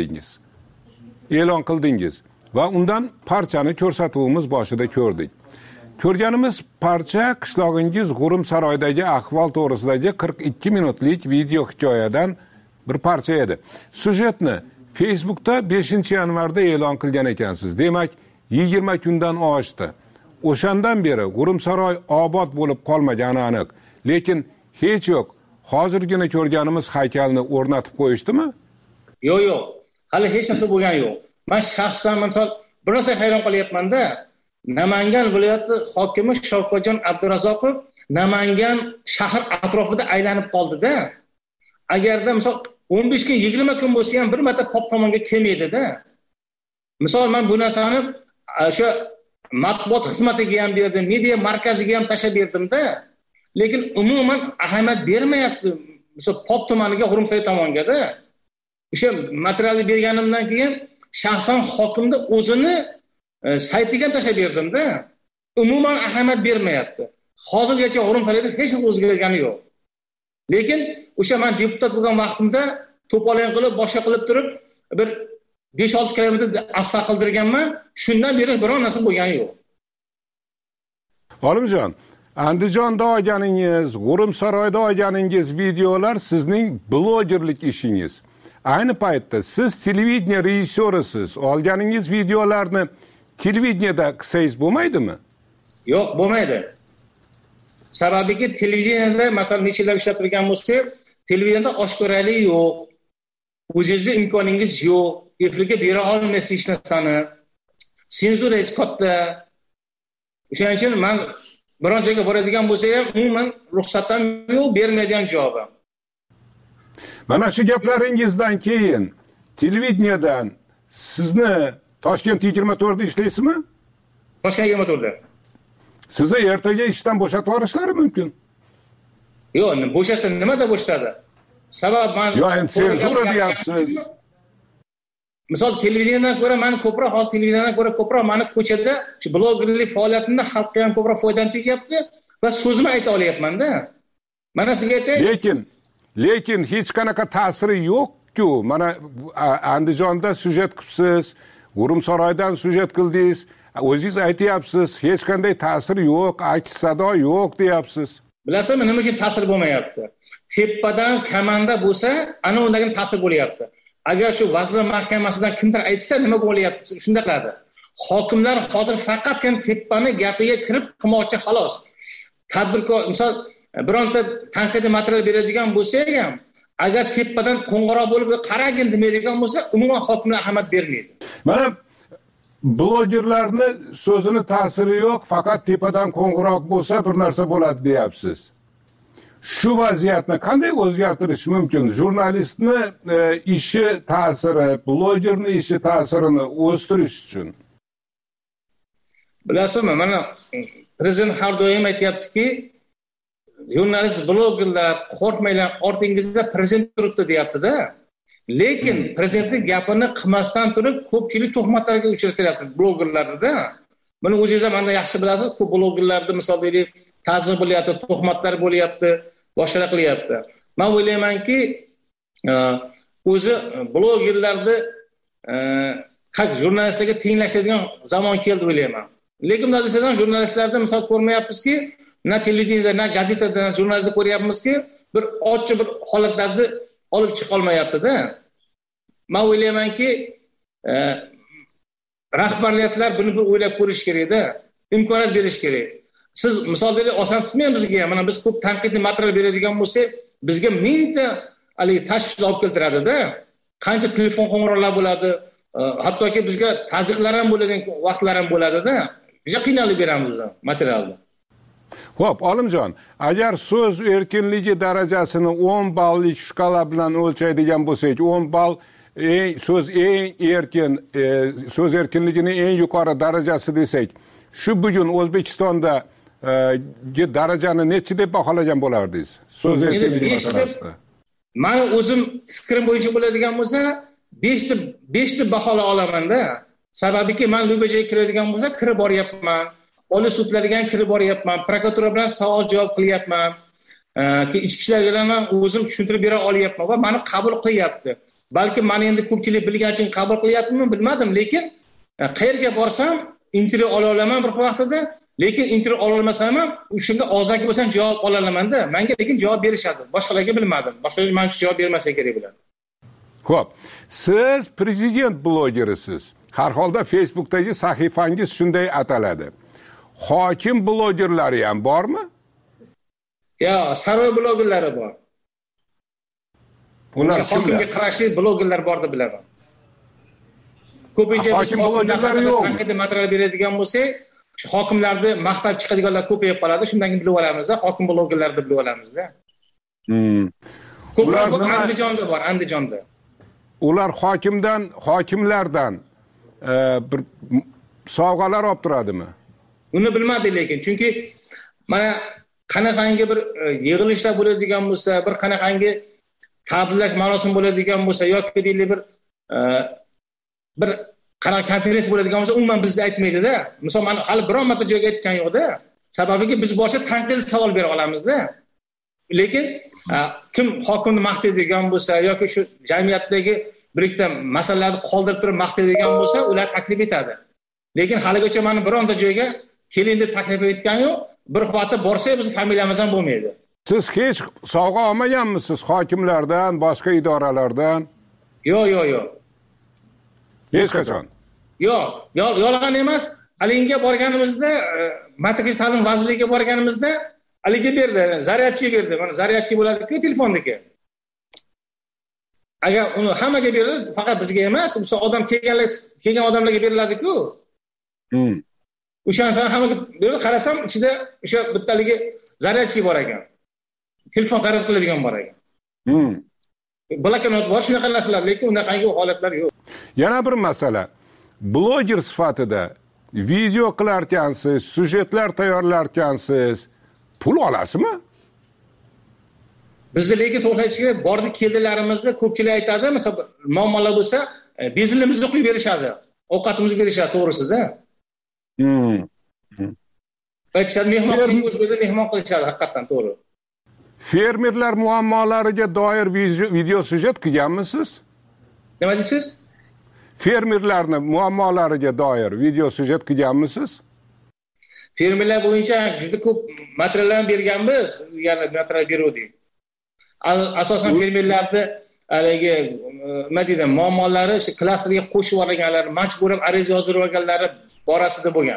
qildingiz va undan parchani ko'rsatuvimiz boshida ko'rdik. Ko'rganimiz parcha qishlog'ingiz G'urum saroyidagi ahvol to'g'risidagi 42 minutlik video hikoyadan bir parcha edi. Syujetni Facebookda 5-yanvarda e'lon qilgan ekansiz. Demak, 20 kundan oshdi. O'shandan beri G'urum saroy obod bo'lib qolmagani aniq. Lekin hech yo'q, hozirgina ko'rganimiz haykalni o'rnatib qo'yishdimi? Yo'q. Hali hech narsa bo'lgani yo'q. Men shaxsan bir narsa hayron qolyapman-da. Namangan viloyati hokimi Shavkatjon Abdurazzoqov Namangan shahar atrofida aylanib qoldi-da. Agarda misol 15 kun, 20 kun bo'lsa ham bir marta pop tomonga kelmaydi-da. Misol men bu narsani o'sha matbuot xizmatiga ham berdim, media markaziga ham tashlab berdim-da. Lekin umuman ahamiyat bermayapti. Misol pop tumaniga, G'urum saroyi tomonga-da. O'sha materialni berganimdan keyin shaxsan hokimda o'zini saytiga tashlab berdim-da. Umuman ahamiyat bermayapti. Hozirgacha G'urum saroyida hech narsa o'zgargani yo'q. Lekin o'sha men deputat bo'lgan vaqtimda to'polon qilib, boshqa qilib turib bir 5-6 kilometr asfalt qildirganman. Shundan beri biror narsa bo'lgani yo'q. Olimjon, Andijonda olganingiz, G'urum saroyida olganingiz videolar sizning blogerlik ishingiz. Ayni paytda siz televideniya rejissyorisiz. Olganingiz videolarni televideniyada qilsangiz bo'lmaydimi? Yo'q, bo'lmaydi. Sababiki televideniyada masalan necha yillar ishlab turgan bo'lsa, televideniyada oshkoralik yo'q. O'zingizning imkoningiz yo'q. Efirga bera olmaysiz hech narsani. Senzura katta. O'shaning uchun men biron joyga boradigan bo'lsa ham umuman ruxsatam yo'q, bermaydigan javobim. Mana shu gaplaringizdan keyin televideniyadan sizni Toshkent 24 ishlaysizmi? Toshkent 24da. Sizni ertaga ishdan bo'shatib yuborishlari mumkin. Yo'q, bo'shasa nimada bo'shatadi? Sabab men endi senzura deyapsiz. Misol televideniyadan ko'ra meni ko'proq, hozir televideniyadan ko'ra ko'proq meni ko'chada shu blogerlik faoliyatimda xalqqa ham ko'proq foydam tegyapti va so'zimni ayta olyapman-da. Mana sizga aytay. Lekin hech qanaqa ta'siri yo'q-ku. Mana Andijonda syujet qilibsiz, G'urum saroyidan syujet qildingiz. O'zingiz aytyapsiz, hech qanday ta'sir yo'q, aks sado yo'q deyapsiz. Bilasizmi, nima uchun ta'sir bo'lmayapti? Tepadan kamanda bo'lsa, ana undan ta'sir bo'lyapti. Agar shu vazirlar mahkamasidan kimdir aytsa, nima bo'lyapti? Shunda qiladi. Hokimlar hozir faqatgina tepani gapiga kirib qilmoqchi xolos. Tadbirkor, misol bironta tanqidiy material beradigan bo'lsa ham, agar tepadan qo'ng'iroq bo'lib qaragin demaydigan bo'lsa, umuman hokimlar ahamiyat bermaydi. Mana blogerlarni so'zini ta'siri yo'q, faqat tepadan qo'ng'iroq bo'lsa bir narsa bo'ladi deyapsiz. Shu vaziyatni qanday o'zgartirish mumkin? Jurnalistni ishi ta'siri, blogerni ishi ta'sirini o'stirish uchun. Bilasizmi, mana prezident har doim aytayaptiki, jurnalist, blogerlar qo'rqmanglar, ortingizda prezident turibdi deyapti-da. Lekin prezidentning gapini qilmasdan turib ko'pchilik tuhmatlarga uchratilyapti blogerlarda. Buni o'zingiz ham mendan yaxshi bilasiz, ko'p blogerlarda misol berib ta'zir bo'lyapti, tuhmatlar bo'lyapti, boshqalar qilyapti. Men o'ylaymanki, o'zi blogerlarni jurnalistlarga tenglashadigan zamon keldi o'ylayman. Lekin bunday desam, jurnalistlarni misol ko'rmayapmizki, na televideniyada, na gazetada, na jurnalda ko'ryapmizki, bir ochiq bir holatlarni olib chiqa olmayapti-da. Men o'ylaymanki, rahbariyatlar buni bir o'ylab ko'rish kerak-da, imkoniyat berish kerak. Siz misollarni oson tutmaymiz bizga. Mana biz ko'p tanqidiy material beradigan bo'lsak, bizga mingta tashvishlar olib keltiradi-da. Qancha telefon qo'ng'iroqlar bo'ladi, hattoki bizga tazyiqlar ham bo'ladigan vaqtlar ham bo'ladi-da. Juda qiynalib beramiz biz materialni. Xo'p, Olimjon, agar so'z erkinligi darajasini 10 ballik shkala bilan o'lchaydigan bo'lsak, 10 ball so'z eng erkin, so'z erkinligining eng yuqori darajasi desak, shu bugun O'zbekistonda darajani nechi deb baholagan bo'lardingiz? So'z erkinligi masalasida. Meni o'zim fikrim bo'yicha bo'ladigan bo'lsa, 5 deb baholo olaman-da. Sababiki men Lubajaga kiradigan bo'lsa, kirib boryapman. Oliy sudlarga ham kirib boryapman. Prokuratura bilan savol-javob qilyapman. Ichki ishlar bilan ham o'zim tushuntirib bera olyapman va meni qabul qilyapti. Balki meni endi ko'pchilik bilgani uchun qabul qilyaptimi, bilmadim, lekin qayerga borsam intervyu ola olaman bir vaqtida, lekin intervyu ola olmasam ham shunga og'zaki bo'lsam javob ola olaman-da. Menga lekin javob berishadi. Boshqalarga bilmadim. Boshqalar menga javob bermasa kerak bular. Xo'p, siz prezident blogerisiz. Har holda Facebookdagi sahifangiz shunday ataladi. Hokim blogerlari ham bormi? Yo, saroy blogerlari bor. Ular hokimga qarashli blogerlar bor deb bilaman. Ko'pincha hokim blogerlari yo'q. Tanqidiy material beradigan bo'lsak, hokimlarni maqtab chiqadiganlar ko'payib qoladi. Shundan keyin bilib olamiz-da, hokim blogerlarni bilib olamizda. Ko'plar bu Andijonda bor, Andijonda. Ular hokimlardan bir sovg'alar olib turadimi? Uni bilmadik lekin, chunki mana qanaqangi bir yig'ilishlar bo'ladigan bo'lsa, bir qanaqangi tabriklash marosimi bo'ladigan bo'lsa yoki deylik bir qanaqa konferensiya bo'ladigan bo'lsa, umuman bizga aytmaydi-da. Misol, men hali biror marta joyga aytgan yo'q-da. Sababiki biz boshqa tanqidiy savol bera olamizda. Lekin kim hokimni maqtaydigan bo'lsa yoki shu jamiyatdagi birikta masalalarni qoldirib turib maqtaydigan bo'lsa, ular taklif etadi. Lekin haligacha meni bironta joyga keling deb taklif etgan yo'q. Bir vaqtda borsak, biz familiyamiz ham bo'lmaydi. Siz hech sovg'a olmaganmisiz hokimlardan, boshqa idoralardan? Yo'q. Hech qachon. Yo'q, yolg'on emas. Alinga borganimizda, Matbuot ta'lim vazirligiga borganimizda aliga berdi, zaryadchi berdi. Mana zaryadchi bo'ladi-ku telefonniki. Agar uni hammaga berdi, faqat bizga emas, o'sha odam kelgan odamlarga beriladi-ku. O'shandan hammaga berdi, qarasam ichida o'sha bittaligi zaryadchi bor ekan. Telefon zaryad qiladigan bor ekan. Bloknot bor, shunaqa narsalar, lekin unaqangi holatlar yo'q. Yana bir masala. Bloger sifatida video qilarkansiz, sujetlar tayyorlarkansiz, pul olasizmi? Bizda lekin to'xtatishga bordi keldilarimizni ko'pchilik aytadi, masalan, muammolar bo'lsa, benzinimizni quyib berishadi, ovqatimizni berishadi, to'g'risida. Aytishadi, mehmonchilik o'zbekda mehmon qilishadi, haqiqatan to'g'ri. Fermerlar muammolariga doir video sujet qilganmisiz? Nima deysiz? Fermerlarning muammolariga doir video sujet qilganmisiz? Fermerlar bo'yicha juda ko'p materiallar berganmiz, ya'ni material berdik. Asosan fermerlarni haligi nima deydi, muammolari klasterga qo'shib olganlar, majburan ariza yozdirib olganlari borasida bo'lgan.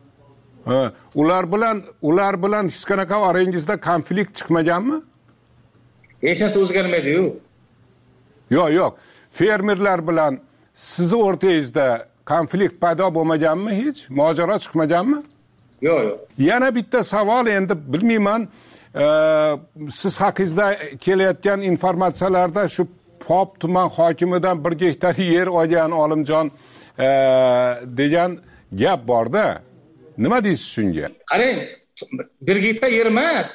Ular bilan hech qanaqa orangizda konflikt chiqmaganmi? Hech narsa o'zgarmaydi-yu. Yo'q. Fermerlar bilan sizni o'rtangizda konflikt paydo bo'lmaganmi hech? Mojaro chiqmaganmi? Yo'q. Yana bitta savol, endi bilmayman, siz haqingizda kelayotgan informatsiyalarda shu Pop tuman hokimidan 1 gektar yer olgan Olimjon degan gap bor-da. Nima deysiz shunga? Qarang, 1 gektar yer emas,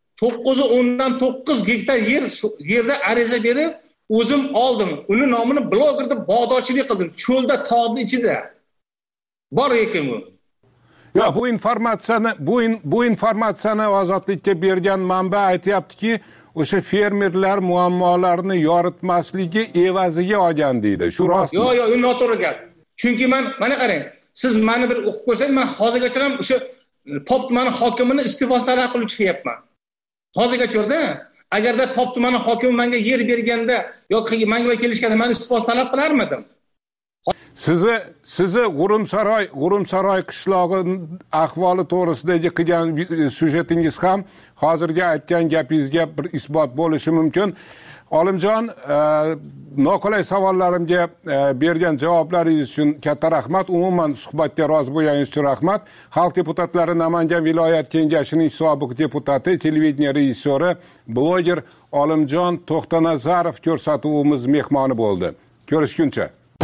9 gektar yerda ariza berib o'zim oldim. Uni nomini bloger deb bog'dorchilik qildim. Cho'lda, tog'ning ichida. Bor ekan bu. Yo'q, bu informatsiyani Ozodlikka bergan manba aytayaptiki, o'sha fermerlar muammolarini yoritmasligi evaziga olgan deydi. Shu rostmi? Yo'q, u noto'g'ri gap. Chunki mana qarang, siz meni bir o'qib ko'rsangiz, men hozirgacha ham o'sha Pop tumani hokimini iste'fosini talab qilib chiqyapman. Hozirgacha agarda Pop tumani hokimi menga yer berganda yoki menga kelishganda men iste'fosini talab qilarmidim? Sizni G'urumsaroy qishlog'i ahvoli to'g'risidagi qilgan syujetingiz ham hozirgi aytgan gapingizga bir isbot bo'lishi mumkin. Olimjon, noqulay savollarimga bergan javoblaringiz uchun katta rahmat. Umuman suhbatga rozi bo'lganingiz uchun rahmat. Xalq deputatlari Namangan viloyat kengashining sobiq deputati, televideniya rejissyori, bloger Olimjon To'xtanazarov ko'rsatuvimiz mehmoni bo'ldi. Ko'rishguncha.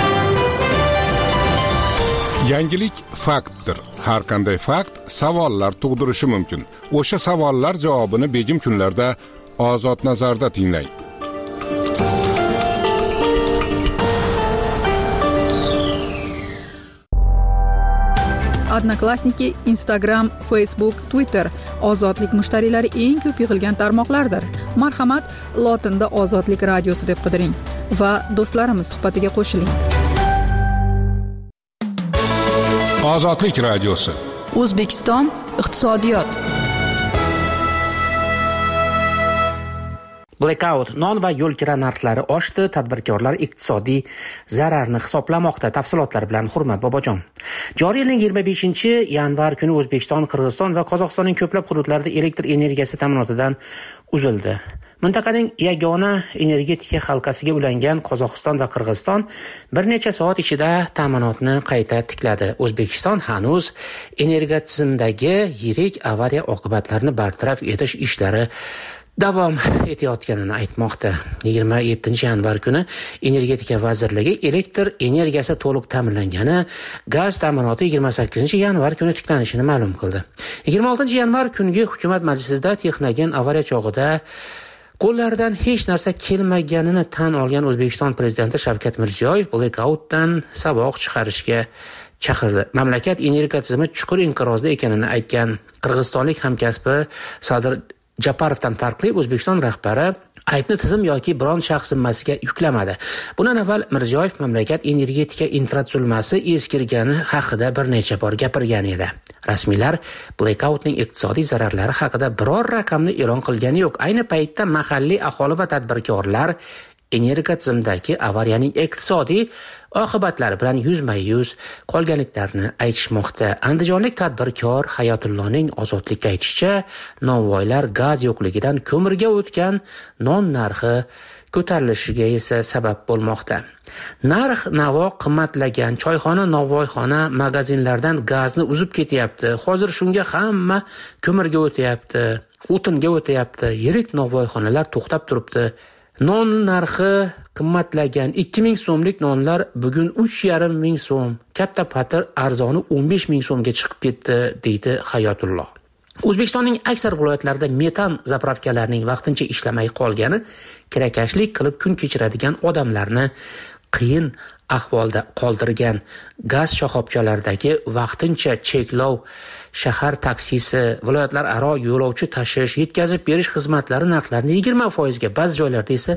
Yangilik faktdir. Har qanday fakt savollar tug'dirishi mumkin. O'sha savollar javobini begim kunlarda Ozod nazarda tinglang. Odnoklassniki, Instagram, Facebook, Twitter ozodlik mushtariylari eng ko'p yig'ilgan tarmoqlardir. Marhamat, lotinda Ozodlik radiosi deb qidiring va do'stlarimiz suhbatiga qo'shiling. Ozodlik radiosi. O'zbekiston iqtisodiyot. Blackout, non va yo'l kira narxlari oshdi, tadbirkorlar iqtisodiy zararni hisoblamoqda. Tafsilotlar bilan Hurmat Bobojon. Joriy yilning 25-yanvar kuni O'zbekiston, Qirg'iziston va Qozog'istonning ko'plab hududlarida elektr energiyasi ta'minotidan uzildi. Mintaqaning yagona energetika halqasiga ulangan Qozog'iston va Qirg'iziston bir necha soat ichida ta'minotni qayta tikladi. O'zbekiston hanuz energetizmdagi yirik avariya oqibatlarini bartaraf etish ishlari davom etayotganini aytmoqda. 27-yanvar kuni Energetika vazirligi elektr energiyasi to'liq ta'minlangani, gaz ta'minoti 28-yanvar kuni tiklanishini ma'lum qildi. 26-yanvar kungi hukumat majlisida Texnogen avariya chog'ida qo'llaridan hech narsa kelmaganini tan olgan O'zbekiston prezidenti Shavkat Mirziyoyev blackoutdan saboq chiqarishga chaqirdi. Mamlakat energetika tizimi chuqur inqirozda ekanini aytgan qirg'izistonlik hamkasbi Sadir Japarovdan farqli O'zbekiston rahbari aybni tizim yoki biron shaxs zimmasiga yuklamadi. Bundan avval Mirziyoyev mamlakat energetika infratuzilmasi eskirgani haqida bir necha bor gapirgan edi. Rasmiylar blackoutning iqtisodiy zararlari haqida biror raqamni e'lon qilgani yo'q. Ayni paytda mahalliy aholi va tadbirkorlar energetika tizimidagi avariyaning iqtisodiy oqibatlari bilan yuzma-yuz qolganliklarini aytishmoqda. Andijonlik tadbirkor Hayotullohning Ozodlikka aytishicha, novvoylar gaz yo'qligidan ko'mirga o'tgan non narxi ko'tarilishiga esa sabab bo'lmoqda. Narx-navo qimmatlagan, choyxona, novvoyxona, magazinlardan gazni uzib ketyapti. Hozir shunga hamma ko'mirga o'tyapti, o'tinga o'tyapti. Yirik novvoyxonalar to'xtab turibdi. Non narxi qimmatlagan 2000 so'mlik nonlar bugun 3,5 ming so'm, katta patir arzoni 15 ming so'mga chiqib ketdi, deydi Hayotulloh. O'zbekistonning aksar viloyatlarida metan zapravkalarining vaqtincha ishlamay qolgani kirakashlik qilib kun kechiradigan odamlarni qiyin ahvolda qoldirgan. Gaz shoxobchalaridagi vaqtincha cheklov, shahar taksisi, viloyatlar aro yo'lovchi tashish, yetkazib berish xizmatlari narxlarini 20%, ba'zi joylarda esa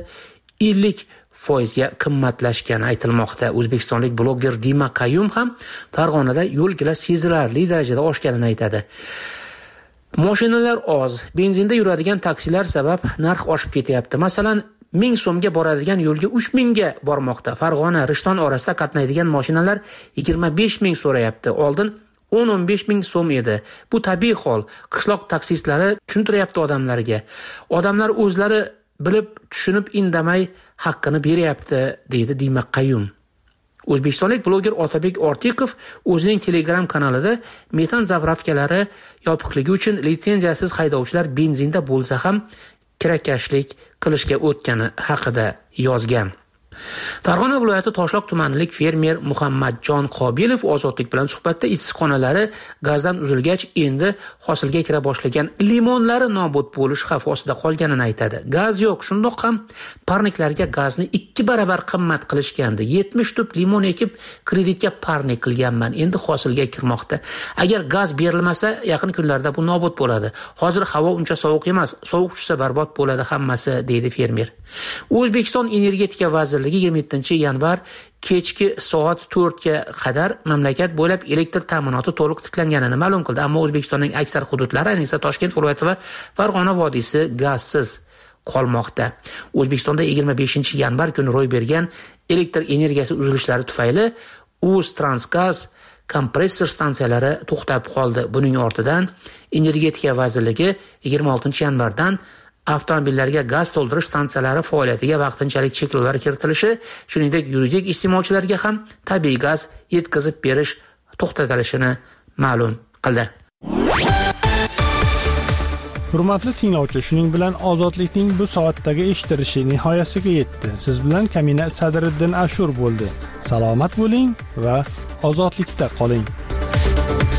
50% qimmatlashgani aytilmoqda. O'zbekistonlik bloger Dima Qayum ham Farg'onada yo'l kira sezilarli darajada oshganini aytadi. Mashinalar oz, benzinda yuradigan taksilar sabab narx oshib ketyapti. Masalan, 1000 so'mga boradigan yo'lga 3000 ga bormoqda. Farg'ona, Rishton orasida qatnaydigan mashinalar 25 ming so'rayapti. Oldin 10-15 ming so'm edi. Bu tabiiy hol. Qishloq taksistlari tushuntiryapti odamlarga. Odamlar o'zlari bilib, tushunib, indamay haqqini beryapti, deydi Dima Qayum. O'zbekistonlik bloger Otabek Ortiqov o'zining Telegram kanalida metan zapravkalari yopiqligi uchun litsenziyasiz haydovchilar benzinda bo'lsa ham kirakashlik qilishga o'tgani haqida yozgan. Farg'ona viloyati Toshloq tumanilik fermer Muhammadjon Qobilov Ozodlik bilan suhbatda issiqxonalari gazdan uzilgach endi hosilga kira boshlagan limonlari nobud bo'lish xavfi ostida qolganini aytadi. Gaz yo'q, shundoq ham parniklarga gazni 2 baravar qimmat qilishgandi. 70 tup limon ekib kreditga parnik qilganman, endi hosilga kirmoqda. Agar gaz berilmasa, yaqin kunlarda bu nobud bo'ladi. Hozir havo uncha sovuq emas, sovuq tushsa barbod bo'ladi hammasi, deydi fermer. O'zbekiston Energetika vazirligi vazirligi 27-yanvar kechki soat 4 ga qadar mamlakat bo'ylab elektr ta'minoti to'liq tiklanganini ma'lum qildi. Ammo O'zbekistonning aksar hududlari, ayniqsa Toshkent viloyati va Farg'ona vodiysi gazsiz qolmoqda. O'zbekistonda 25-yanvar kuni ro'y bergan elektr energiyasi uzilishlari tufayli Uztransgaz kompressor stansiyalari to'xtab qoldi. Buning ortidan Energetika vazirligi 26-yanvardan avtomobillarga gaz to'ldirish stansiyalari faoliyatiga vaqtinchalik cheklovlar kiritilishi, shuningdek yuridik iste'molchilarga ham tabiiy gaz yetkazib berish to'xtatilishini ma'lum qildi. Hurmatli tinglovchi, shuning bilan ozodlikning bu soatdagi eshitilishi nihoyasiga yetdi. Siz bilan Kamina Sadriddin Ashur bo'ldi. Salomat bo'ling va ozodlikda qoling.